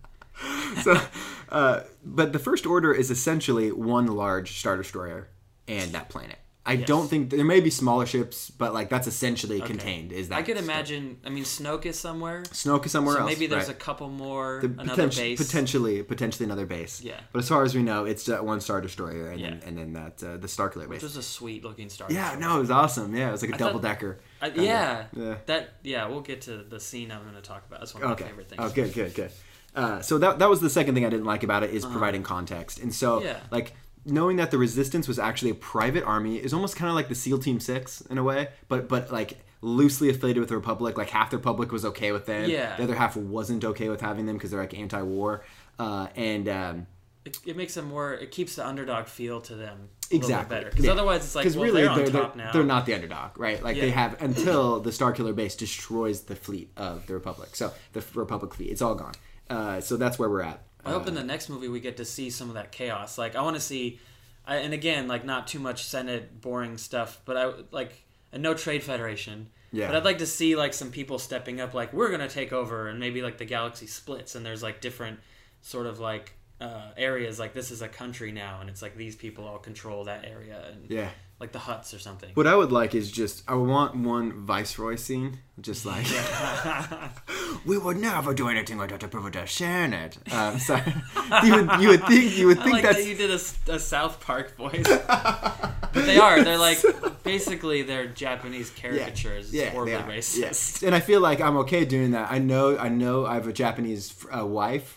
So, uh, but the First Order is essentially one large Star Destroyer and that planet. I
Yes.
don't think there may be smaller ships, but like that's essentially
Okay.
contained. Is that
I could
stuff.
imagine. I mean, Snoke is somewhere.
Snoke is somewhere
So
else.
maybe there's
right.
a couple more,
The
another
potent-
base.
potentially, potentially another base.
Yeah.
But as far as we know, it's that one Star Destroyer, and then
Yeah.
and then that uh, the Starkiller
Which
base.
was a sweet looking star.
Yeah,
Destroyer.
no, it was awesome. Yeah, it was like a
I thought-
double decker.
I, yeah,
Yeah.
That yeah. We'll get to the scene I'm going to talk about. That's one of
Okay.
my favorite things.
Oh, good, good, good. Uh, so that that was the second thing I didn't like about it is providing context, and so
Uh-huh. Yeah.
like knowing that the Resistance was actually a private army is almost kind of like the SEAL Team Six in a way, but but like loosely affiliated with the Republic. Like half the Republic was okay with them,
Yeah.
the other half wasn't okay with having them because they're like anti-war, uh, and um,
It, it makes them more. It keeps the underdog feel to them a
exactly
little bit better. Because
Yeah.
otherwise, it's like,
'Cause
well,
really
they're on
they're,
top
they're,
now.
they're not the underdog, right? Like they
Yeah.
have until the Starkiller base destroys the fleet of the Republic. So the Republic fleet, it's all gone. Uh, so that's where we're at.
I hope
Uh,
in the next movie we get to see some of that chaos. Like I want to see, I, and again, like not too much Senate boring stuff, but I like and no trade federation.
Yeah.
But I'd like to see like some people stepping up, like we're gonna take over, and maybe like the galaxy splits, and there's like different sort of like uh, areas. Like this is a country now, and it's like these people all control that area, and
Yeah.
like the Hutts or something.
What I would like is just I want one viceroy scene, just like we would never do anything without the British Senate. Um, so you would you would think you would
I
think
like
that's
that you did a, a South Park voice. But they are. They're like basically they're Japanese caricatures.
Yeah,
It's horribly
they are.
racist.
Yeah. And I feel like I'm okay doing that. I know I know I have a Japanese uh, wife.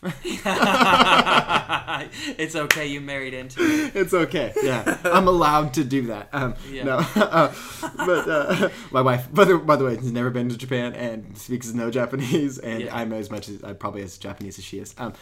It's okay. You married into it.
It's okay. Yeah, I'm allowed to do that. Um,
Yeah.
No, uh, but uh, my wife, by the, by the way, has never been to Japan and speaks no Japanese, and
Yeah.
I'm as much as I'm probably as Japanese as she is. Um,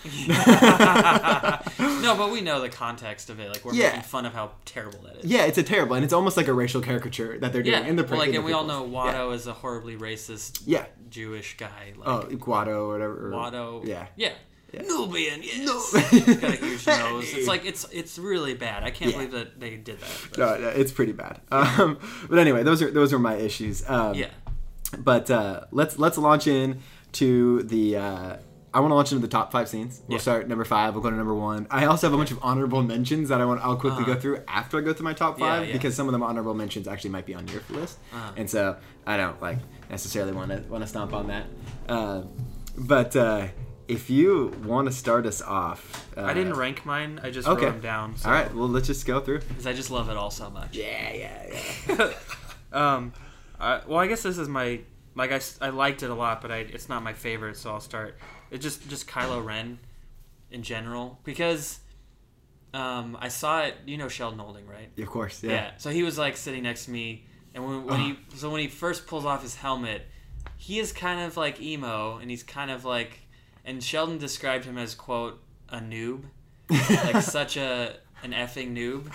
No, but we know the context of it. Like we're
Yeah.
making fun of how terrible that is.
yeah, it's a terrible, and it's almost like a racial caricature that they're doing
Yeah.
in the
well, like,
in the
and we all
prequels.
know Watto is a horribly racist
Yeah.
Jewish guy. Like,
Oh, Guado or whatever. or-
Watto.
Yeah.
Yeah.
Yeah.
Nubian, yes.
No.
He's got a huge nose. It's like it's it's really bad. I can't
Yeah.
believe that they did that.
No, no, it's pretty bad. Um, but anyway, those are those are my issues. Um,
Yeah.
But uh, let's let's launch in to the. Uh, I want to launch into the top five scenes. We'll
Yeah.
start number five. We'll go to number one. I also have a bunch of honorable mentions that I want. I'll quickly
Uh-huh.
go through after I go through my top
Yeah,
five
yeah.
because some of them honorable mentions actually might be on your list,
Uh-huh.
and so I don't like necessarily want to want to stomp on that. Uh, but uh, if you want to start us off, uh,
I didn't rank mine. I just
Okay.
wrote them down. So,
All right. Well, let's just go through.
Because I just love it all so much.
Yeah, yeah, yeah.
Um, I, well, I guess this is my like I, s- I liked it a lot, but I it's not my favorite, so I'll start. It just just Kylo Ren in general because um I saw it. You know Sheldon Olding, right?
Of course.
Yeah.
Yeah.
So he was like sitting next to me, and when, when he so when he first pulls off his helmet, he is kind of like emo, and he's kind of like, and Sheldon described him as quote a noob, like such a an effing noob.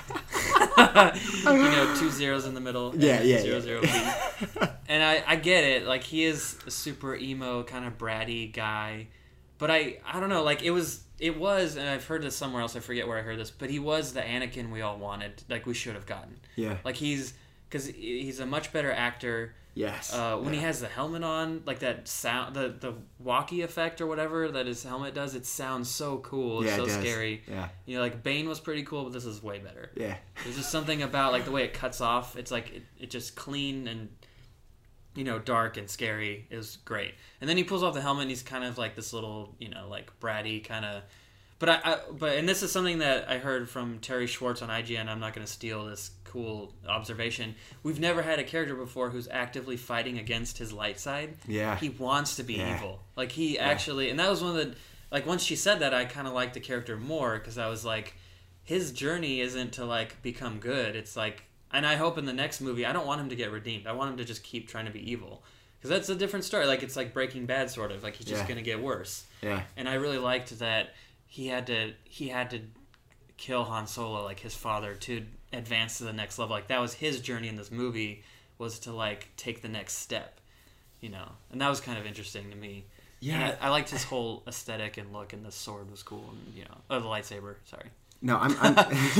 You know, two zeros in the middle.
Yeah,
and
yeah,
Zero
yeah.
zero B. And I I get it. Like he is a super emo kind of bratty guy, but I I don't know. Like it was. It was, and I've heard this somewhere else. I forget where I heard this, but he was the Anakin we all wanted. Like we should have gotten.
Yeah.
Like he's because he's a much better actor.
Yes.
Uh, when
yeah.
he has the helmet on, like that sound, the the walkie effect or whatever that his helmet does, it sounds so cool. It's
Yeah, it
so
does.
scary.
Yeah.
You know, like Bane was pretty cool, but this is way better.
Yeah.
There's just something about like the way it cuts off. It's like it, it just clean and you know dark and scary. It was great. And then he pulls off the helmet and he's kind of like this little you know like bratty kind of. But I, I but and this is something that I heard from Terry Schwartz on I G N. I'm not going to steal this cool observation. We've never had a character before who's actively fighting against his light side.
Yeah.
He wants to be
Yeah.
evil. Like he actually, and that was one of the like once she said that, I kind of liked the character more because I was like, his journey isn't to like become good. It's like, and I hope in the next movie, I don't want him to get redeemed. I want him to just keep trying to be evil. Because that's a different story. Like it's like Breaking Bad sort of. Like he's just
Yeah.
gonna get worse.
Yeah.
And I really liked that he had to he had to kill Han Solo, like his father, to advance to the next level. Like that was his journey in this movie, was to like take the next step, you know. And that was kind of interesting to me.
Yeah.
And I, I liked his whole aesthetic and look, and the sword was cool, and you know, oh, the lightsaber. Sorry.
No, I'm. I'm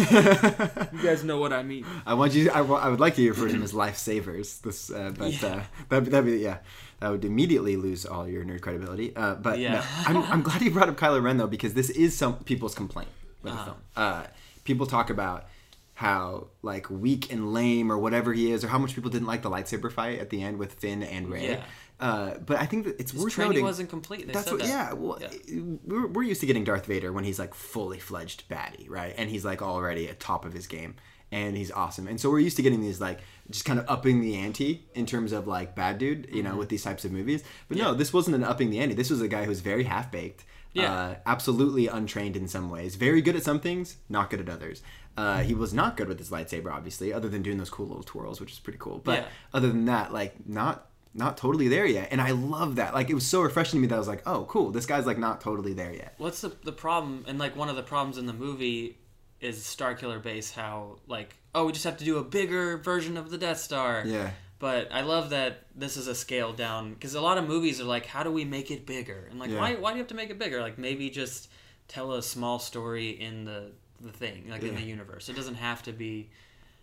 You guys know what I mean.
I want you. I, wa- I would like to refer to them as lifesavers. This, uh, but
Yeah.
uh, that that'd be yeah. That would immediately lose all your nerd credibility. Uh, but
Yeah.
no, I'm, I'm glad you brought up Kylo Ren though because this is some people's complaint with
Uh-huh.
the film. Uh, people talk about how like weak and lame or whatever he is, or how much people didn't like the lightsaber fight at the end with Finn and Rey.
Yeah.
Uh, but I think that it's
His
worth
training
noting.
wasn't complete. They
That's
said
what,
that.
yeah. Well,
Yeah.
We're, we're used to getting Darth Vader when he's like fully fledged baddie, right? And he's like already at top of his game, and he's awesome. And so we're used to getting these like just kind of upping the ante in terms of like bad dude, you know, with these types of movies. But no,
Mm-hmm. Yeah.
this wasn't an upping the ante. This was a guy who was very half baked,
Yeah.
uh, absolutely untrained in some ways, very good at some things, not good at others. Uh, he was not good with his lightsaber, obviously, other than doing those cool little twirls, which is pretty cool. But
Yeah.
other than that, like not. Not totally there yet, and I love that. Like, it was so refreshing to me that I was like, "Oh, cool! This guy's like not totally there yet."
What's the the problem? And like one of the problems in the movie is Starkiller Base. How like oh we just have to do a bigger version of the Death Star.
Yeah.
But I love that this is a scaled down because a lot of movies are like, how do we make it bigger? And like,
Yeah.
why why do you have to make it bigger? Like maybe just tell a small story in the the thing, like in
Yeah.
the universe. It doesn't have to be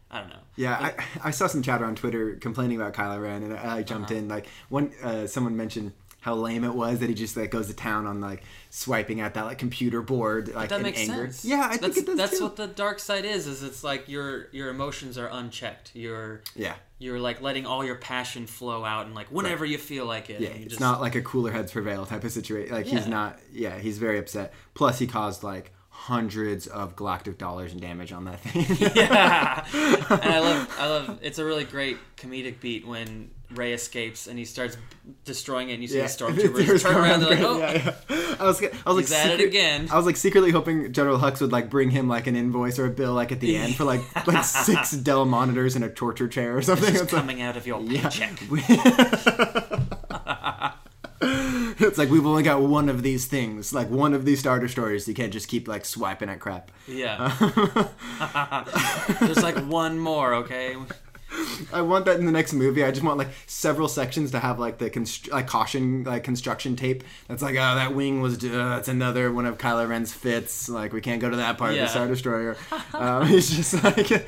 I don't know.
Yeah,
But-
I, I saw some chatter on Twitter complaining about Kylo Ren, and I, I jumped
Uh-huh.
in. Like one, uh, someone mentioned how lame it was that he just like goes to town on like swiping at that like computer board like
that
in
makes
anger.
sense.
Yeah, I
that's,
think it does
That's
too.
what the dark side is. Is it's like your your emotions are unchecked. You're
Yeah.
you're like letting all your passion flow out, and like whenever you feel like it.
Yeah,
and you
it's
just,
not like a cooler heads prevail type of situation. Like he's
Yeah.
not. Yeah, he's very upset. Plus, he caused like hundreds of galactic dollars in damage on that thing.
Yeah, and I love, I love. It's a really great comedic beat when Rey escapes and he starts destroying it, and you see
Yeah.
the stormtroopers turn around. They're like, "Oh,
yeah, yeah. I was, I was like,
He's at it
secret-
again.
I was like secretly hoping General Hux would like bring him like an invoice or a bill like at the end for like like six Dell monitors and a torture chair or something.
it's
It's like,
coming out of your
yeah.
paycheck."
It's like we've only got one of these things, like one of these Star Destroyers. You can't just keep like swiping at crap.
Yeah. There's like one more, okay?
I want that in the next movie. I just want like several sections to have like the constr- like caution like construction tape. That's like, oh, that wing was uh, it's another one of Kylo Ren's fits. Like we can't go to that part of
Yeah.
the Star Destroyer. um, it's just like,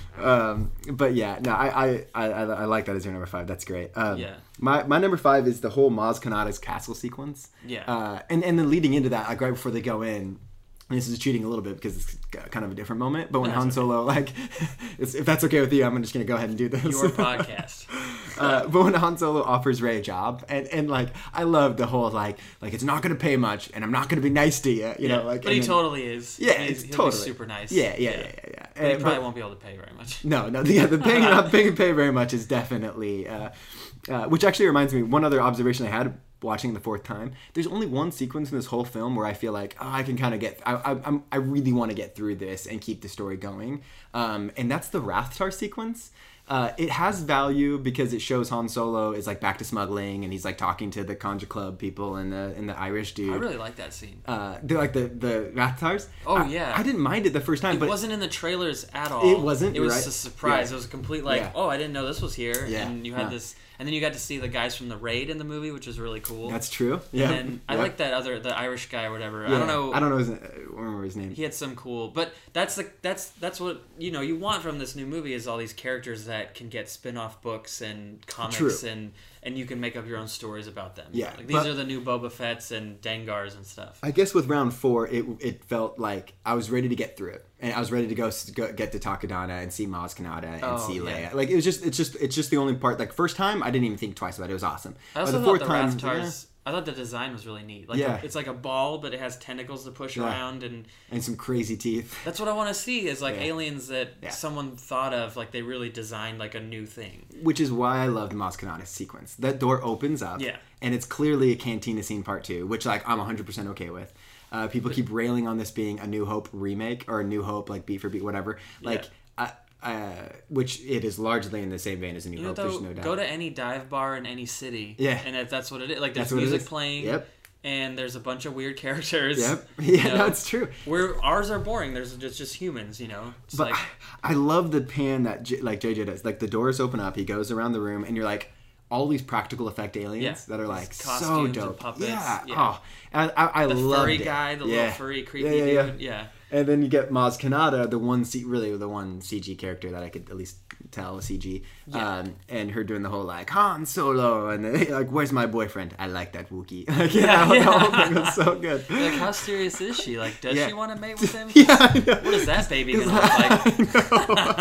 um, but yeah, no, I I, I I I like that as your number five. That's great. Um,
Yeah.
My my number five is the whole Maz Kanata's castle sequence.
Yeah.
Uh, and and then leading into that, like right before they go in. And this is cheating a little bit because it's kind of a different moment. But when
That's
Han
okay.
Solo, like, it's, if that's okay with you, I'm just going to go ahead and do this.
Your podcast.
uh, but when Han Solo offers Rey a job, and, and like, I love the whole, like, like it's not going to pay much, and I'm not going to be nice to you, you
Yeah,
know? like.
but he
and then-
totally is.
Yeah,
He's-
it's
he'll
totally.
be super nice.
Yeah, yeah, yeah, yeah. yeah.
But he
Uh,
probably
but-
won't be able to pay very much.
no, no, the, yeah, the paying not paying pay very much is definitely, uh, uh, which actually reminds me, one other observation I had watching the fourth time. There's only one sequence in this whole film where I feel like, oh, I can kind of get, I, I, I'm, I really want to get through this and keep the story going, um, and that's the Rathtar sequence. Uh, it has value because it shows Han Solo is like back to smuggling, and he's like talking to the Conjure Club people and the and the Irish dude.
I really like that scene.
uh, they're like the the Rathars.
Oh,
I-
yeah.
I didn't mind it the first time,
It
but
wasn't in the trailers at all.
It wasn't,
It
you're
was
right.
a surprise.
Yeah.
It was a complete like,
Yeah.
oh, I didn't know this was here.
Yeah.
And you had
Yeah.
this, and then you got to see the guys from the raid in the movie, which was really cool.
that's true. Yeah,
And then I
yeah.
like that other, the Irish guy or whatever. I
Yeah.
don't know.
I don't know his, I don't remember his name.
He had some cool, but that's the that's that's what you know you want from this new movie is all these characters that can get spin-off books and comics
True.
and and you can make up your own stories about them.
Yeah,
like these
but-
are the new Boba Fett's and Dengars and stuff.
I guess with round four, it it felt like I was ready to get through it, and I was ready to go, s- go get to Takadana and see Maz Kanata and
Oh,
see Leia.
yeah.
Like it was just, it's just, it's just the only part. Like first time, I didn't even think twice about it. It was awesome.
I also
But the
thought
fourth
the
time,
Rathars. I thought the design was really neat. Like
Yeah.
it's like a ball, but it has tentacles to push
Yeah.
around, and
and some crazy teeth.
that's what I want to see is like
Yeah.
aliens that
Yeah.
someone thought of, like they really designed like a new thing.
Which is why I love the Maz Kanata sequence. That door opens up,
Yeah.
and it's clearly a Cantina scene part two, which like I'm one hundred percent okay with. Uh, people keep railing on this being a New Hope remake or a New Hope like beat for beat, whatever. Like, I, uh, which it is largely in the same vein as a New
You know,
Hope.
though,
There's no doubt.
go to any dive bar in any city,
Yeah.
and if that's what it is, like there's
That's what it
music
is.
playing,
Yep.
and there's a bunch of weird characters.
Yep.
you
Yeah,
know.
no, it's true.
Where ours are boring. There's just just humans, you know. It's
But
like
I, I love the pan that J, like J J does. Like the doors open up, he goes around the room, and you're like, all these practical effect aliens
Yeah.
that are like
These
so
costumes and
dope.
puppets,
Yeah.
yeah.
Oh, and I, I
the
loved
furry
it.
guy, the
Yeah.
little furry creepy
Yeah, yeah, yeah.
dude. Yeah.
And then you get Maz Kanata, the one C, really the one C G character that I could at least tell C G,
Yeah.
um, and her doing the whole like Han Solo and then, like, where's my boyfriend? I like that Wookiee. Like,
Yeah,
yeah,
yeah.
the whole thing was so good.
You're like, how serious is she? Like, does
Yeah.
she want to mate with him?
Yeah, I know.
What is that baby gonna look like?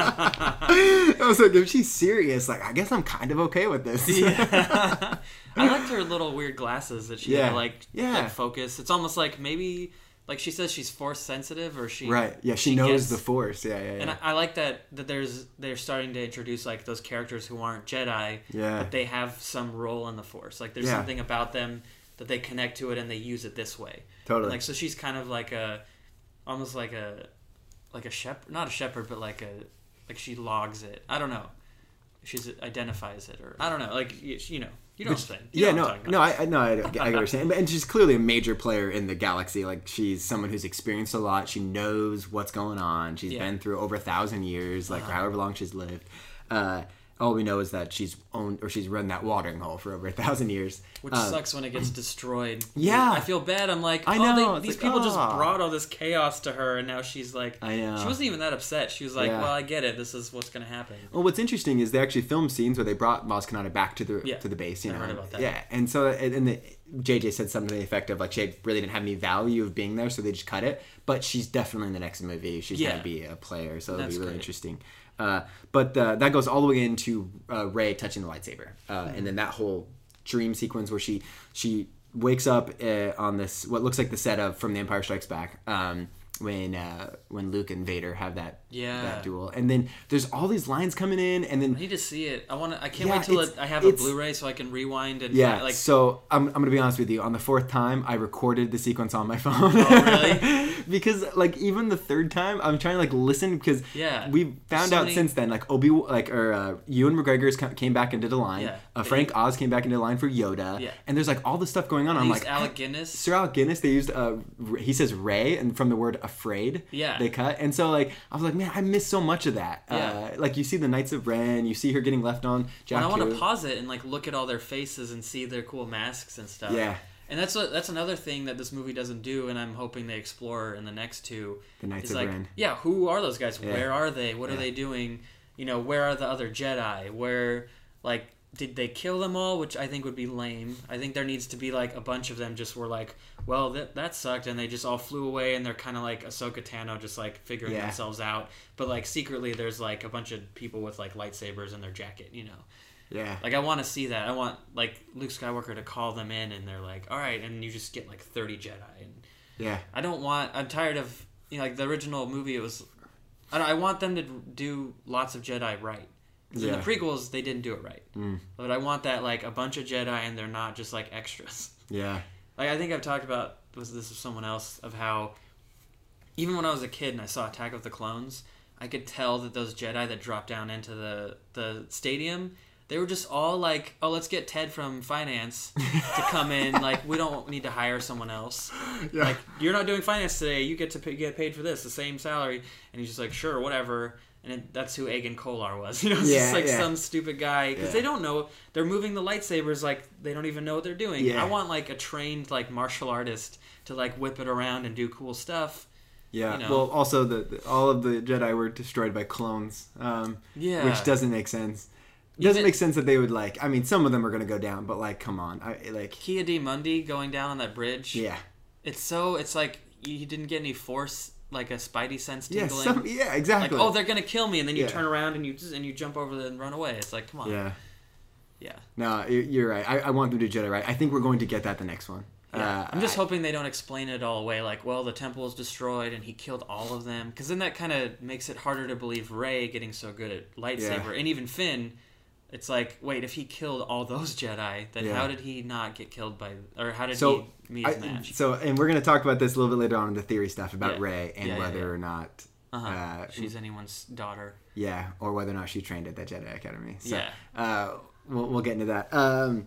I was like, if she's serious, like, I guess I'm kind of okay with this.
Yeah. I liked her little weird glasses that she
Yeah.
had, like,
Yeah.
like focus. It's almost like maybe, like she says she's force sensitive or she
Right. Yeah, she, knows
gets-
the Force. Yeah, yeah, yeah.
And I, I like that that there's they're starting to introduce like those characters who aren't Jedi,
Yeah.
but they have some role in the Force. Like there's
Yeah.
something about them that they connect to it and they use it this way.
Totally.
And, like so she's kind of like a almost like a like a shepherd, not a shepherd, but like a like she logs it. I don't know. She's identifies it or I don't know. Like you, you know. You know
Which-
what I'm saying. You
yeah,
know
no,
what I'm talking
no,
about.
I, I no, I, I get what you're saying, and she's clearly a major player in the galaxy. Like she's someone who's experienced a lot. She knows what's going on. She's
Yeah.
been through over a thousand years, like
Uh-huh.
however long she's lived. Uh, all we know is that she's owned or she's run that watering hole for over a thousand years.
Which
Um,
sucks when it gets destroyed.
Yeah.
I feel bad. I'm like,
I
oh,
know.
they,
It's
these
like,
people just
ah.
brought all this chaos to her, and now she's like,
I know.
she wasn't even that upset. She was like,
Yeah.
well, I get it. This is what's going to happen.
Well, what's interesting is they actually filmed scenes where they brought Maz Kanata back to the
Yeah.
to the base. You
I
know,
heard about that.
Yeah, and so and, and the, J J said something to the effect of like she really didn't have any value of being there, so they just cut it. But she's definitely in the next movie. She's
Yeah.
gonna be a player, so it'll
That's
be really
great.
interesting. Uh, but uh, that goes all the way into uh, Rey touching the lightsaber, uh,
Mm-hmm.
and then that whole dream sequence where she she wakes up uh, on this what looks like the set of from The Empire Strikes Back. Um, when uh, when Luke and Vader have that
Yeah.
that duel, and then there's all these lines coming in, and then
I need to see it. I want to. I can't
Yeah,
wait till
it's-
it, I have a
it's-
Blu-ray so I can rewind and
yeah.
find, like.
so I'm I'm gonna be honest with you. On the fourth time, I recorded the sequence on my phone.
Oh, really?
Because like even the third time, I'm trying to like listen because
Yeah.
we found
So
out
many-
since then like Obi like or uh, Ewan McGregor's co- came back and did a line.
Yeah.
Uh, Frank Oz came back and did a line for Yoda.
Yeah.
And there's like all this stuff going on.
They
I'm
used
like
Alec Guinness.
Sir Alec Guinness. They used uh r- he says Ray and from the word afraid.
Yeah.
They cut and so like I was like man I missed so much of that.
Yeah.
Uh, like you see the Knights of Ren, you see her getting left on Jakku.
And I want to pause it and like look at all their faces and see their cool masks and stuff.
Yeah.
And that's what that's another thing that this movie doesn't do, and I'm hoping they explore in the next two.
The Knights
is
of
like,
Ren.
yeah, who are those guys?
Yeah.
Where are they? What
Yeah.
are they doing? You know, where are the other Jedi? Where, like, did they kill them all? Which I think would be lame. I think there needs to be like a bunch of them just were like, well, that that sucked, and they just all flew away, and they're kind of like Ahsoka Tano, just like figuring
Yeah.
themselves out. But like secretly, there's like a bunch of people with like lightsabers in their jacket, you know.
Yeah.
Like I want to see that. I want like Luke Skywalker to call them in, and they're like, "All right," and you just get like thirty Jedi. And
Yeah.
I don't want. I'm tired of you know like the original movie. It was. I don't, I want them to do lots of Jedi right. 'Cause
Yeah.
In the prequels, they didn't do it right.
Mm.
But I want that like a bunch of Jedi, and they're not just like extras.
Yeah.
Like I think I've talked about was this with someone else of how even when I was a kid and I saw Attack of the Clones, I could tell that those Jedi that dropped down into the the stadium. They were just all like, oh, let's get Ted from finance to come in. Like, we don't need to hire someone else.
Yeah.
Like, you're not doing finance today. You get to pay, get paid for this, the same salary. And he's just like, sure, whatever. And it, that's who Aegon Kolar was. You know, it's
Yeah,
just like
yeah.
some stupid guy. Because
Yeah.
they don't know. They're moving the lightsabers like they don't even know what they're doing.
Yeah.
I want, like, a trained, like, martial artist to, like, whip it around and do cool stuff.
Yeah.
You know.
Well, also the, the all of the Jedi were destroyed by clones. Um,
Yeah.
Which doesn't make sense. It doesn't
Even-
make sense that they would like. I mean, some of them are going to go down, but like, come on, I like.
Kia D. Mundi going down on that bridge.
Yeah.
It's so, it's like, you didn't get any force, like a spidey sense
Yeah.
tingling.
Some, yeah.
Like,
Exactly.
oh, they're gonna kill me, and then you
Yeah.
turn around and you just, and you jump over the, and run away. It's like, come on.
Yeah.
Yeah.
No, you- you're right. I, I want them to do Jedi right. I think we're going to get that the next one.
Yeah.
Uh,
I'm just
I-
hoping they don't explain it all away. Like, well, the temple is destroyed, and he killed all of them. Because then that kind of makes it harder to believe Rey getting so good at lightsaber,
Yeah.
and even Finn. It's like, wait, if he killed all those Jedi, then
Yeah.
how did he not get killed by, or how did
So,
he meet his
I-
match?
so, and we're going to talk about this a little bit later on in the theory stuff about
Yeah.
Rey and
Yeah, yeah,
whether
yeah.
or not,
Uh-huh.
uh,
She's anyone's daughter.
yeah, or whether or not she trained at the Jedi Academy. So,
Yeah.
uh, we'll, we'll get into that. Um,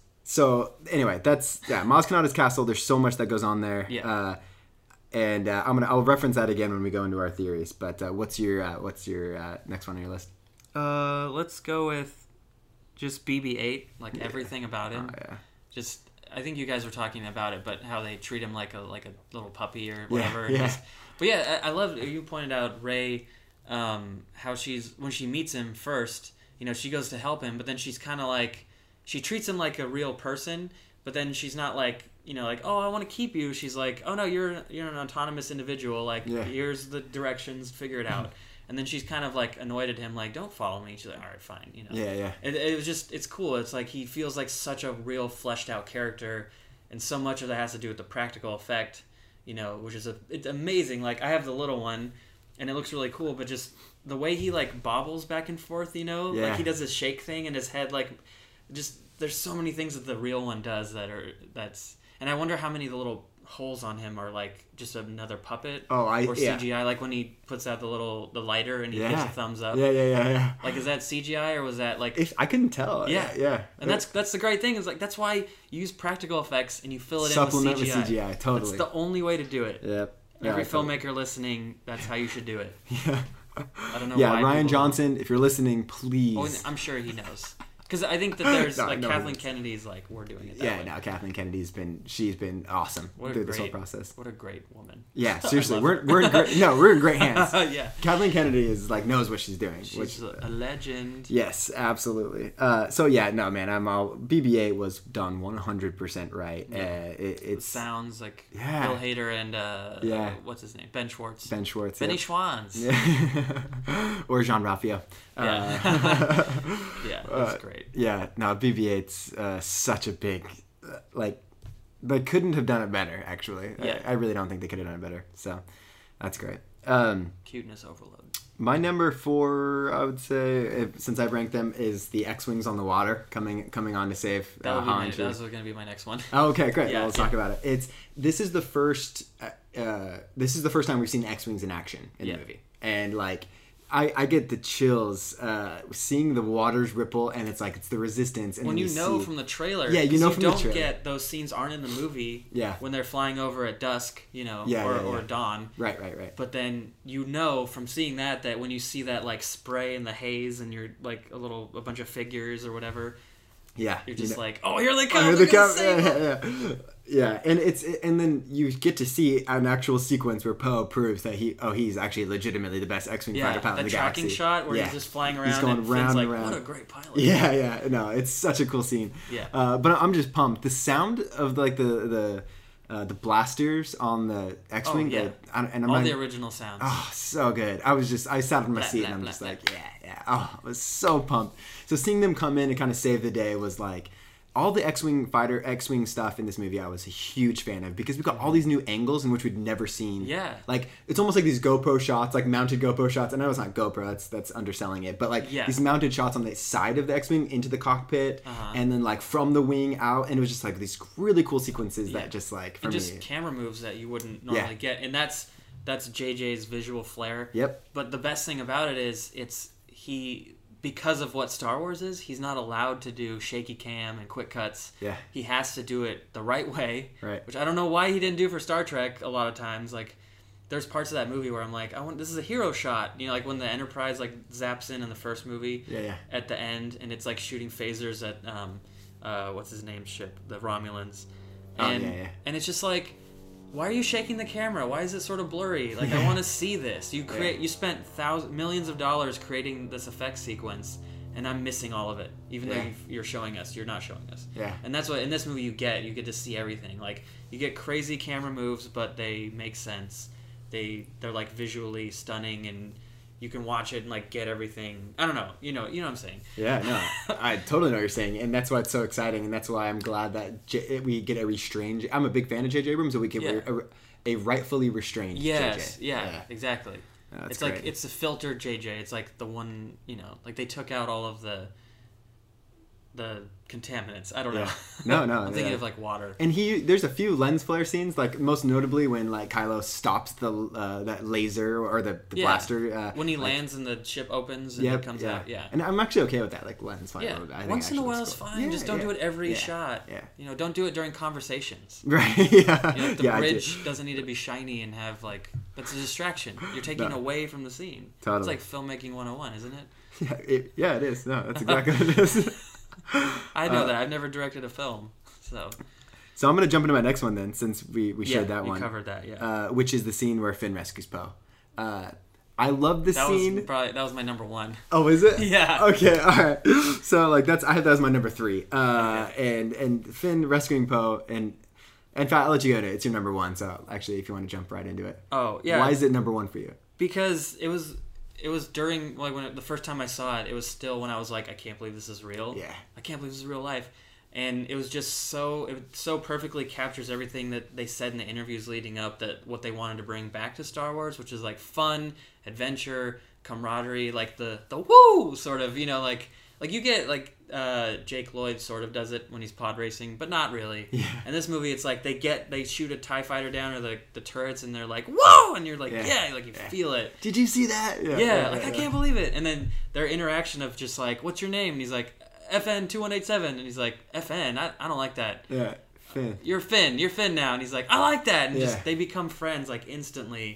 so anyway, that's yeah, Maz Kanata's castle. There's so much that goes on there.
Yeah.
Uh, and uh, I'm gonna I'll reference that again when we go into our theories. But uh, what's your uh, what's your uh, next one on your list?
Uh, let's go with just B B eight, like everything about him.
Oh, yeah.
Just, I think you guys were talking about it, but how they treat him like a like a little puppy or whatever.
yeah.
Just- but yeah, I, I love you pointed out Rey, um, how she's when she meets him first, you know, she goes to help him, but then she's kind of like she treats him like a real person, but then she's not like. You know, like, oh, I want to keep you. She's like, oh no, you're you're an autonomous individual. Like,
Yeah.
here's the directions, figure it out. And then she's kind of like annoyed at him, like, don't follow me. She's like, all right, fine. You know.
Yeah, yeah.
It, it was just, it's cool. It's like he feels like such a real fleshed out character, and so much of that has to do with the practical effect. You know, which is a it's amazing. Like I have the little one, and it looks really cool, but just the way he like bobbles back and forth. You know,
Yeah.
like he does this shake thing in his head. Like, just there's so many things that the real one does that are that's. And I wonder how many of the little holes on him are like just another puppet
Oh, I
or
yeah.
C G I. Like when he puts out the little the lighter and he
Yeah.
gives a thumbs up.
Yeah, yeah, yeah, yeah.
Like is that C G I or was that like?
If, I couldn't tell.
Yeah.
Yeah, yeah.
And that's that's the great thing is like that's why you use practical effects and you fill it
Supplement
in with C G I.
with C G I, totally.
That's the only way to do it.
Yep.
Every
Yeah, totally.
filmmaker listening, that's how you should do it.
Yeah.
I don't know
Yeah,
why
Ryan
people-
Johnson, if you're listening, please.
Oh, and I'm sure he knows. Because I think that there's,
No,
like,
no,
Kathleen
it's-
Kennedy's like, we're doing it that
yeah,
way.
no, Kathleen Kennedy's been, she's been awesome
What a
through this whole
great-
process.
What a great woman.
Yeah,
I
seriously,
love
we're
her.
we're in great, no, we're in great hands.
Yeah.
Kathleen Kennedy is like knows what she's doing.
She's
which,
a, a legend.
yes, absolutely. Uh, so yeah, no, man, I'm all B B eight was done one hundred percent right.
Yeah.
Uh, it, it's
Sounds like
Yeah.
Bill Hader and, uh,
Yeah.
uh, what's his name? Ben Schwartz.
Ben Schwartz,
Benny
yep.
Schwanz.
Yeah. or Jean Ralphio.
Yeah.
Uh,
Yeah, that's
uh,
great.
Yeah, no, B B eight's uh, such a big, uh, like, they couldn't have done it better. Actually,
Yeah.
I, I really don't think they could have done it better. So, that's great. Um,
Cuteness overload.
my number four, I would say, if, since I've ranked them, is the X-wings on the water coming coming on to save
That
uh,
would be
Han
my,
and
that
Chewie.
was going to be my next one.
Oh, okay, great.
Yeah,
well, let's
yeah.
talk about it. It's this is the first uh, uh, this is the first time we've seen X-wings in action in
Yeah.
the movie, and like I, I get the chills uh, seeing the waters ripple, and it's like it's the resistance. And
When
then
you know
see,
from the trailer,
Yeah, you
'cause
know
you
from the
don't
trailer.
get those scenes aren't in the movie.
Yeah.
When they're flying over at dusk, you know,
Yeah,
or,
yeah,
or
yeah.
dawn.
right, right, right.
But then you know from seeing that that when you see that like spray in the haze and you're like a little a bunch of figures or whatever,
Yeah,
you're
you
just
know.
like, oh, here they come!
Under
they're
the
gonna
cup,
save
yeah,
them."
yeah, yeah. Yeah, and it's and then you get to see an actual sequence where Poe proves that he oh he's actually legitimately the best X-wing
Yeah,
fighter pilot
the
in the
tracking
galaxy.
shot where
yeah.
he's just flying around
He's going
and
round
Finn's like,
and round.
what a great pilot!
Yeah, yeah, no, it's such a cool scene.
Yeah.
uh, but I'm just pumped. The sound of like the the uh, the blasters on the X-wing,
Oh, yeah.
the- I- and I'm
All
not,
the original sounds.
oh, so good. I was just I sat on my
Blah,
seat
blah,
and I'm
blah,
just
blah.
like, yeah, yeah. Oh, I was so pumped. So seeing them come in and kind of save the day was like. All the X-wing fighter, X-wing stuff in this movie, I was a huge fan of because we got all these new angles in which we'd never seen.
Yeah.
like it's almost like these GoPro shots, like mounted GoPro shots. I know it's not GoPro; that's that's underselling it. But like
Yeah.
these mounted shots on the side of the X-wing into the cockpit,
Uh-huh.
and then like from the wing out, and it was just like these really cool sequences
Yeah.
that just like for
and just
me.
camera moves that you wouldn't normally get, and that's that's J J's visual flair.
Yep.
But the best thing about it is it's he because of what Star Wars is, he's not allowed to do shaky cam and quick cuts.
Yeah.
He has to do it the right way.
Right.
Which I don't know why he didn't do for Star Trek a lot of times. Like there's parts of that movie where I'm like, I want this is a hero shot. You know, like when the Enterprise like zaps in in the first movie
Yeah, yeah.
at the end and it's like shooting phasers at um uh what's his name ship, the Romulans.
Oh,
And
yeah, yeah.
and it's just like why are you shaking the camera? Why is it sort of blurry? Like I want to see this. You create
Yeah.
you spent thousands millions of dollars creating this effect sequence and I'm missing all of it. Even though
Yeah.
you've, you're showing us, you're not showing us.
Yeah.
And that's what in this movie you get. You get to see everything. Like you get crazy camera moves, but they make sense. They they're like visually stunning, and you can watch it and like get everything. I don't know. You know. You know what I'm saying.
Yeah, no, I totally know what you're saying, and that's why it's so exciting, and that's why I'm glad that J- we get a restrained. I'm a big fan of J J Abrams, so we get
Yeah.
a, a rightfully restrained
Yes.
J J.
Yeah, Exactly.
Oh, that's
it's like
great.
it's a filtered J J. It's like the one, you know, like they took out all of the the contaminants. I don't
Yeah.
know.
No, no,
I'm thinking
yeah.
of like water.
And he, there's a few lens flare scenes, like most notably when like Kylo stops the uh, that laser or the, the
Yeah.
blaster. Uh,
When he
like,
lands and the ship opens and
Yep,
it comes
yeah.
out. Yeah.
And I'm actually okay with that, like lens flare.
Yeah.
I think
Once in a
actually
while
looks
it's
cool.
fine.
Yeah,
Just don't
yeah.
do it every
Yeah,
shot.
Yeah.
You know, don't do it during conversations.
Right. yeah.
You know, the
yeah, I do.
bridge doesn't need to be shiny and have like that's a distraction. You're taking
No.
away from the scene.
Totally.
It's like filmmaking one oh one, isn't it?
Yeah, it, yeah, it is. No, that's exactly what it is.
I know
Uh,
that. I've never directed a film. So
So I'm gonna jump into my next one then, since we, we
yeah,
shared that
you
one.
covered that, yeah.
Uh, which is the scene where Finn rescues Poe. Uh, I love this
that
scene.
was probably that was my number one.
Oh, is it?
Yeah.
Okay. All right. So like that's I had that as my number three. Uh, and and Finn rescuing Poe, and in fact I'll let you go to it. It's your number one. So actually, if you want to jump right into it.
Oh yeah.
Why is it number one for you?
Because it was it was during like when it, the first time I saw it, it was still when I was like, I can't believe this is real.
Yeah.
I can't believe this is real life. And it was just so it so perfectly captures everything that they said in the interviews leading up, that what they wanted to bring back to Star Wars, which is like fun, adventure, camaraderie, like the the woo sort of, you know, like like you get like uh, Jake Lloyd sort of does it when he's pod racing, but not really.
Yeah.
And this movie, it's like they get they shoot a TIE fighter down or the the turrets, and they're like whoa, and you're like
Yeah.
yeah, like you
Yeah.
feel it.
Did you see that?
Yeah, like I can't believe it. And then their interaction of just like, what's your name? And he's like, F N two one eight seven. And he's like, F N? I, I don't like that.
Yeah. Finn.
You're Finn. You're Finn now. And he's like, I like that. And
Yeah.
just they become friends like instantly.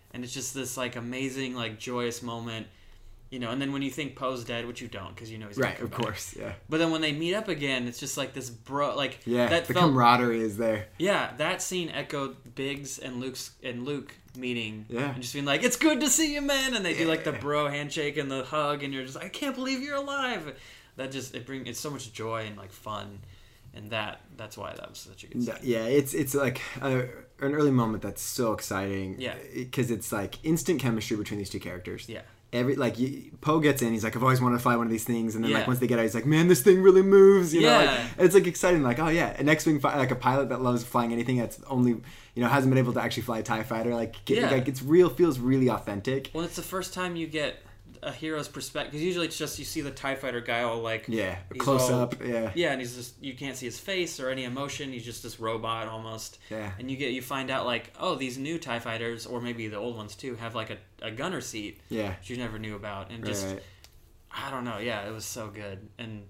and it's just this like amazing like joyous moment. You know, and then when you think Poe's dead, which you don't, because you know he's
right,
of
back. course, yeah.
But then when they meet up again, it's just like this bro, like
yeah,
that
the
felt,
camaraderie is there.
Yeah, that scene echoed Biggs and Luke's and Luke meeting,
yeah,
and just being like, "It's good to see you, man," and they do like the bro handshake and the hug, and you're just, like, "I can't believe you're alive." That just it brings it's so much joy and like fun, and that that's why that was such a good scene.
Yeah, it's it's like a, an early moment that's so exciting.
Yeah,
because it's like instant chemistry between these two characters.
Yeah.
Every like you, Poe gets in, he's like, I've always wanted to fly one of these things, and then
yeah.
like once they get out, he's like, man, this thing really moves, you
yeah.
know. Like, it's like exciting, like oh yeah, an X-wing fi- like a pilot that loves flying anything that's only you know hasn't been able to actually fly a TIE fighter, like get,
yeah.
like it's real, feels really authentic.
Well, it's the first time you get a hero's perspective, because usually it's just you see the TIE fighter guy all like
yeah, close
all,
up, yeah,
yeah, and he's just you can't see his face or any emotion. He's just this robot almost.
Yeah,
and you get you find out like oh these new TIE fighters or maybe the old ones too have like a, a gunner seat.
Yeah,
which you never knew about, and just
right.
I don't know. Yeah, it was so good, and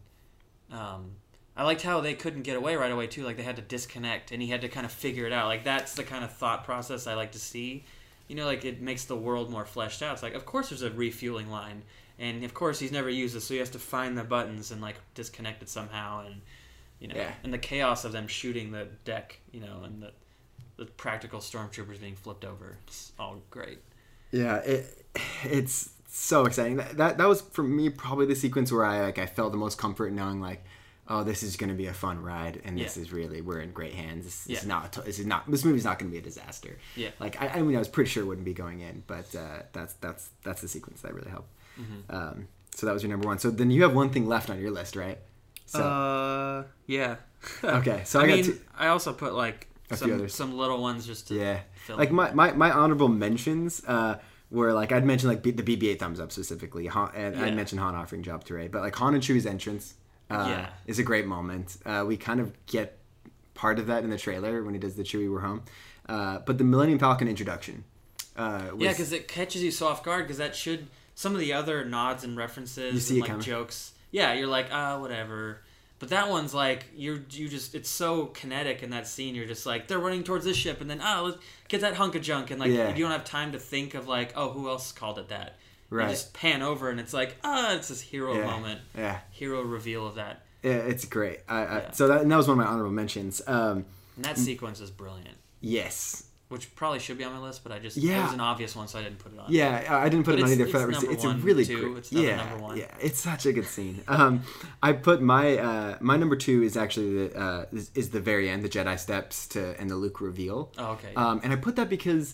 um, I liked how they couldn't get away right away too. Like they had to disconnect, and he had to kind of figure it out. Like that's the kind of thought process I like to see. You know, like it makes the world more fleshed out. It's like of course there's a refueling line. And of course he's never used it, so he has to find the buttons and like disconnect it somehow, and you know,
yeah.
and the chaos of them shooting the deck, you know, and the the practical stormtroopers being flipped over. It's all great.
Yeah, it it's so exciting. That, that that was for me probably the sequence where I like I felt the most comfort knowing like, oh, this is going to be a fun ride, and this yeah. is really we're in great hands. This, this yeah. is not this is not this movie's not going to be a disaster.
Yeah,
like I, I mean I was pretty sure it wouldn't be going in, but uh, that's that's that's the sequence that really helped. Mm-hmm. Um, so that was your number one. So then you have one thing left on your list, right? So,
uh, yeah.
okay, so I,
I
got
mean,
two,
I also put like
a
some
few others.
some little ones just to
yeah.
fill
like
in.
my, my my honorable mentions uh, were like I'd mentioned like B- the B B eight thumbs up specifically, Han, and yeah. I mentioned Han offering job to Rey, but like Han and Chewie's entrance uh, yeah. is a great moment. Uh, we kind of get part of that in the trailer when he does the Chewie we're home, uh, but the Millennium Falcon introduction. Uh, was,
yeah, because it catches you so off guard because that should. Some of the other nods and references
you see
and
it
like
coming.
jokes, yeah, you're like, ah, oh, whatever. But that one's like, you're you just, it's so kinetic in that scene. You're just like, they're running towards this ship, and then oh, let's get that hunk of junk, and like
yeah.
you don't have time to think of like, oh, who else called it that?
Right.
You just pan over, and it's like, ah, oh, it's this hero
yeah.
moment,
yeah,
hero reveal of that.
Yeah, it's great. I, I,
yeah.
So that, and that was one of my honorable mentions. Um,
and that sequence is brilliant.
Yes.
Which probably should be on my list, but I just
yeah.
it was an obvious one, so I didn't put it on.
Yeah, I didn't put
but
it on either for that
reason.
It's
one,
a really
two.
great.
It's
yeah,
number one.
yeah, it's such a good scene. Um, I put my uh, my number two is actually the uh, is, is the very end, the Jedi steps to and the Luke reveal.
Oh, okay.
Um, and I put that because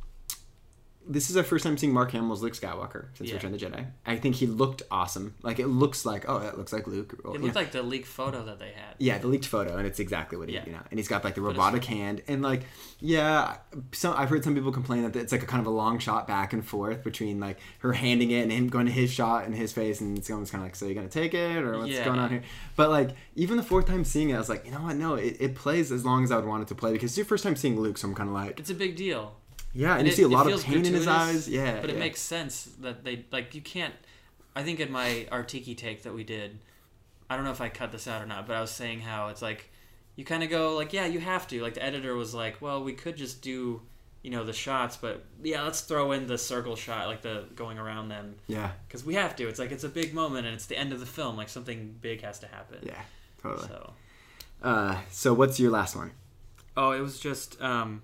this is our first time seeing Mark Hamill's Luke Skywalker since
yeah.
Return of the Jedi. I think he looked awesome. Like it looks like oh, that looks like Luke.
It looked know. like the leaked photo that they had.
Yeah, the leaked photo, and it's exactly what he,
yeah.
you know. And he's got like the robotic hand, and like, yeah, some I've heard some people complain that it's like a kind of a long shot back and forth between like her handing it and him going to his shot and his face, and someone's kind of like, so you're gonna take it or what's
yeah.
going on here? But like, even the fourth time seeing it, I was like, you know what? No, it, it plays as long as I would want it to play because it's your first time seeing Luke, so I'm kind of like,
it's a big deal.
Yeah, and,
and
you
it,
see a lot of pain
gratuitous,
in his eyes. Yeah,
but it
yeah.
makes sense that they like you can't. I think in my Artiki take that we did, I don't know if I cut this out or not, but I was saying how it's like you kind of go like, yeah, you have to. Like the editor was like, well, we could just do, you know, the shots, but yeah, let's throw in the circle shot, like the going around them.
Yeah,
because we have to. It's like it's a big moment and it's the end of the film. Like something big has to happen.
Yeah, totally.
So,
uh, so what's your last one?
Oh, it was just um,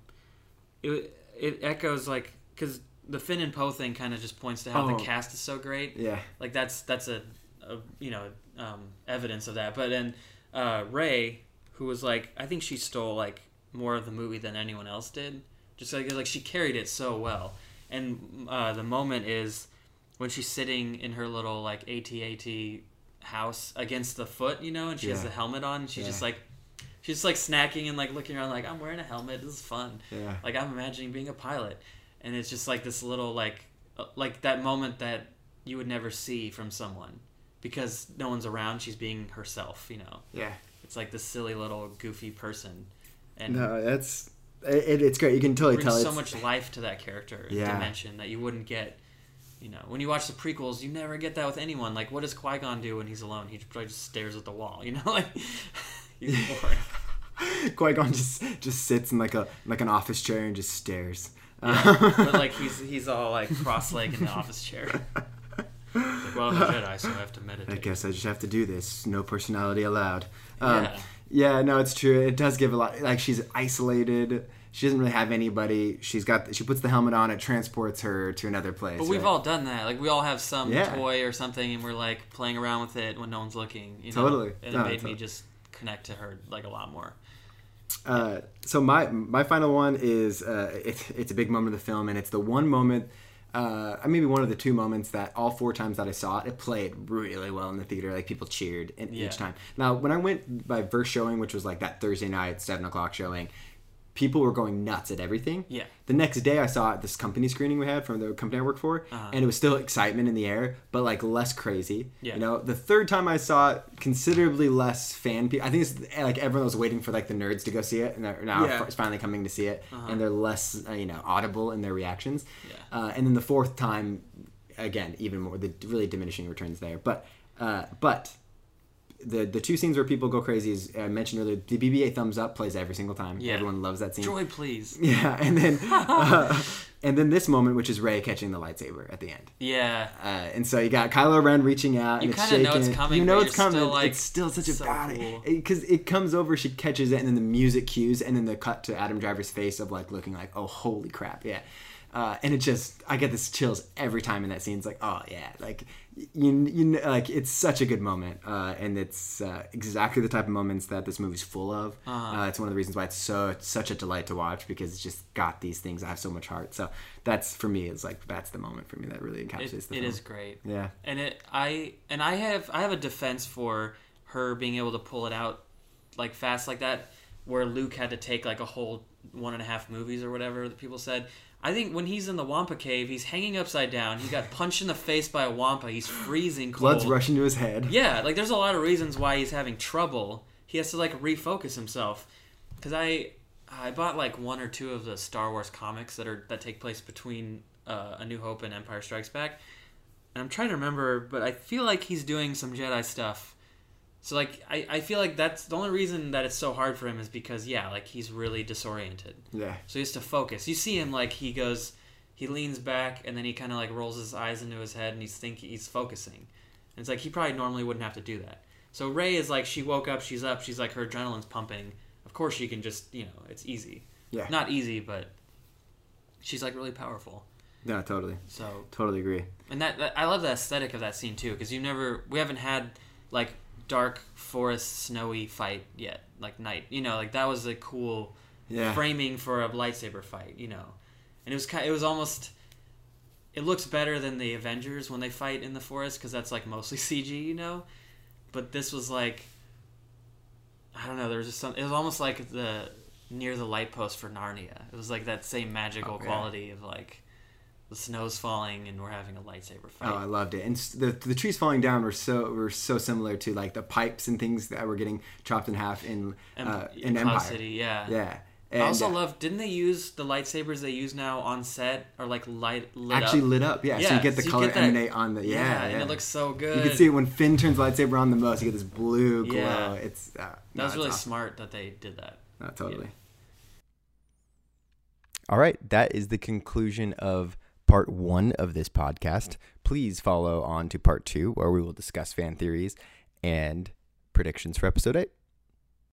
it. It echoes like because the Finn and Poe thing kind of just points to how
oh.
the cast is so great.
Yeah,
like that's that's a, a you know um, evidence of that. But then uh, Rey, who was like, I think she stole like more of the movie than anyone else did. Just like like she carried it so well. And uh, the moment is when she's sitting in her little like A T A T house against the foot, you know, and she
yeah.
has the helmet on. And she's
yeah.
just like. She's just like snacking and like looking around like, I'm wearing a helmet. This is fun.
Yeah.
Like I'm imagining being a pilot. And it's just like this little like uh, like that moment that you would never see from someone because no one's around. She's being herself, you know.
Yeah.
It's like this silly little goofy person. And
no, that's it, it's great. You can totally
brings
tell
so
it's
much life to that character and
yeah.
dimension that you wouldn't get. You know, when you watch the prequels, you never get that with anyone. Like, what does Qui-Gon do when he's alone? He probably just stares at the wall. You know, like he's boring.
Qui-Gon just just sits in like a like an office chair and just stares.
Yeah, but like he's he's all like cross-legged in the office chair. Like, well, I'm a Jedi, so I have to meditate.
I guess I just have to do this. No personality allowed. Um,
Yeah.
Yeah, no, it's true. It does give a lot. Like, she's isolated. She doesn't really have anybody. She's got. She puts the helmet on. It transports her to another place.
But we've
right?
all done that. Like we all have some
Yeah.
toy or something, and we're like playing around with it when no one's looking. You know?
Totally.
And
No,
it made
totally.
me just connect to her like a lot more.
Uh, so my my final one is uh, it's it's a big moment of the film, and it's the one moment, uh, maybe one of the two moments that all four times that I saw it, it played really well in the theater. Like people cheered in,
Yeah.
each time. Now when I went by first showing, which was like that Thursday night seven o'clock showing, people were going nuts at everything.
Yeah.
The next day I saw this company screening we had from the company I work for,
Uh-huh.
and it was still excitement in the air, but like less crazy.
Yeah.
You know, the third time I saw it, considerably less fan people. I think it's like everyone was waiting for like the nerds to go see it, and they're now
Yeah.
it's finally coming to see it,
Uh-huh.
and they're less, uh, you know, audible in their reactions.
Yeah.
Uh, and then the fourth time, again, even more, the really diminishing returns there. But, uh, but. The, the two scenes where people go crazy is I mentioned earlier. The B B A thumbs up plays every single time.
Yeah.
Everyone loves that scene.
Joy, please.
Yeah, and then uh, and then this moment, which is Rey catching the lightsaber at the end.
Yeah.
Uh, and so you got Kylo Ren reaching out,
You
and it's
kinda know
shaking.
it's coming,
You know
but
it's
you're
coming.
still, like,
it's still such a
so
bad
cool.
because it comes over, she catches it, and then the music cues, and then the cut to Adam Driver's face of like looking like, oh holy crap, yeah. Uh, and it just, I get this chills every time in that scene. It's like, oh yeah, like you, you know, like it's such a good moment, uh, and it's uh, exactly the type of moments that this movie's full of.
Uh-huh.
Uh, it's one of the reasons why it's so it's such a delight to watch because it's just got these things that have so much heart. So that's for me, it's like that's the moment for me that really encapsulates
It,
the
it
film.
is great.
Yeah.
And it I and I have I have a defense for her being able to pull it out like fast like that, where Luke had to take like a whole one and a half movies or whatever that people said. I think when he's in the Wampa cave, he's hanging upside down. He got punched in the face by a Wampa. He's freezing cold.
Blood's rushing to his head.
Yeah, like there's a lot of reasons why he's having trouble. He has to like refocus himself. Cause I I bought like one or two of the Star Wars comics that are that take place between uh, A New Hope and Empire Strikes Back, and I'm trying to remember, but I feel like he's doing some Jedi stuff. So like I, I feel like that's the only reason that it's so hard for him is because yeah, like he's really disoriented.
Yeah.
So he has to focus. You see him like he goes, he leans back and then he kind of like rolls his eyes into his head and he's thinking he's focusing. And it's like he probably normally wouldn't have to do that. So Rey is like she woke up, she's up, she's like her adrenaline's pumping. Of course she can just you know it's easy.
Yeah.
Not easy, but she's like really powerful.
Yeah, totally.
So
Totally agree.
and that, that I love the aesthetic of that scene too because you never we haven't had like dark forest snowy fight yet like night you know like that was a cool
Yeah.
framing for a lightsaber fight you know and it was kind it was almost it looks better than the Avengers when they fight in the forest because that's like mostly C G you know but this was like I don't know there was just some it was almost like the near the light post for Narnia it was like that same magical
Oh, yeah.
quality of like the snow's falling and we're having a lightsaber fight.
Oh, I loved it. And s- the the trees falling down were so were so similar to like the pipes and things that were getting chopped in half in
Em-
uh, in
in Cloud
Empire.
City, yeah.
Yeah.
I
And,
also
uh,
love. Didn't they use the lightsabers they use now on set or like light lit
actually
up?
lit up. Yeah. So
Yeah,
you get the
so you
color
get that-
emanate on the yeah,
Yeah,
yeah.
and it looks so good.
You can see it when Finn turns lightsaber on the most. You get this blue glow.
Yeah.
It's uh,
That
no,
was
it's
really
awesome.
smart that they did that.
No, totally.
All right, that is the conclusion of part one of this podcast. Please follow on to part two, where we will discuss fan theories and predictions for episode eight.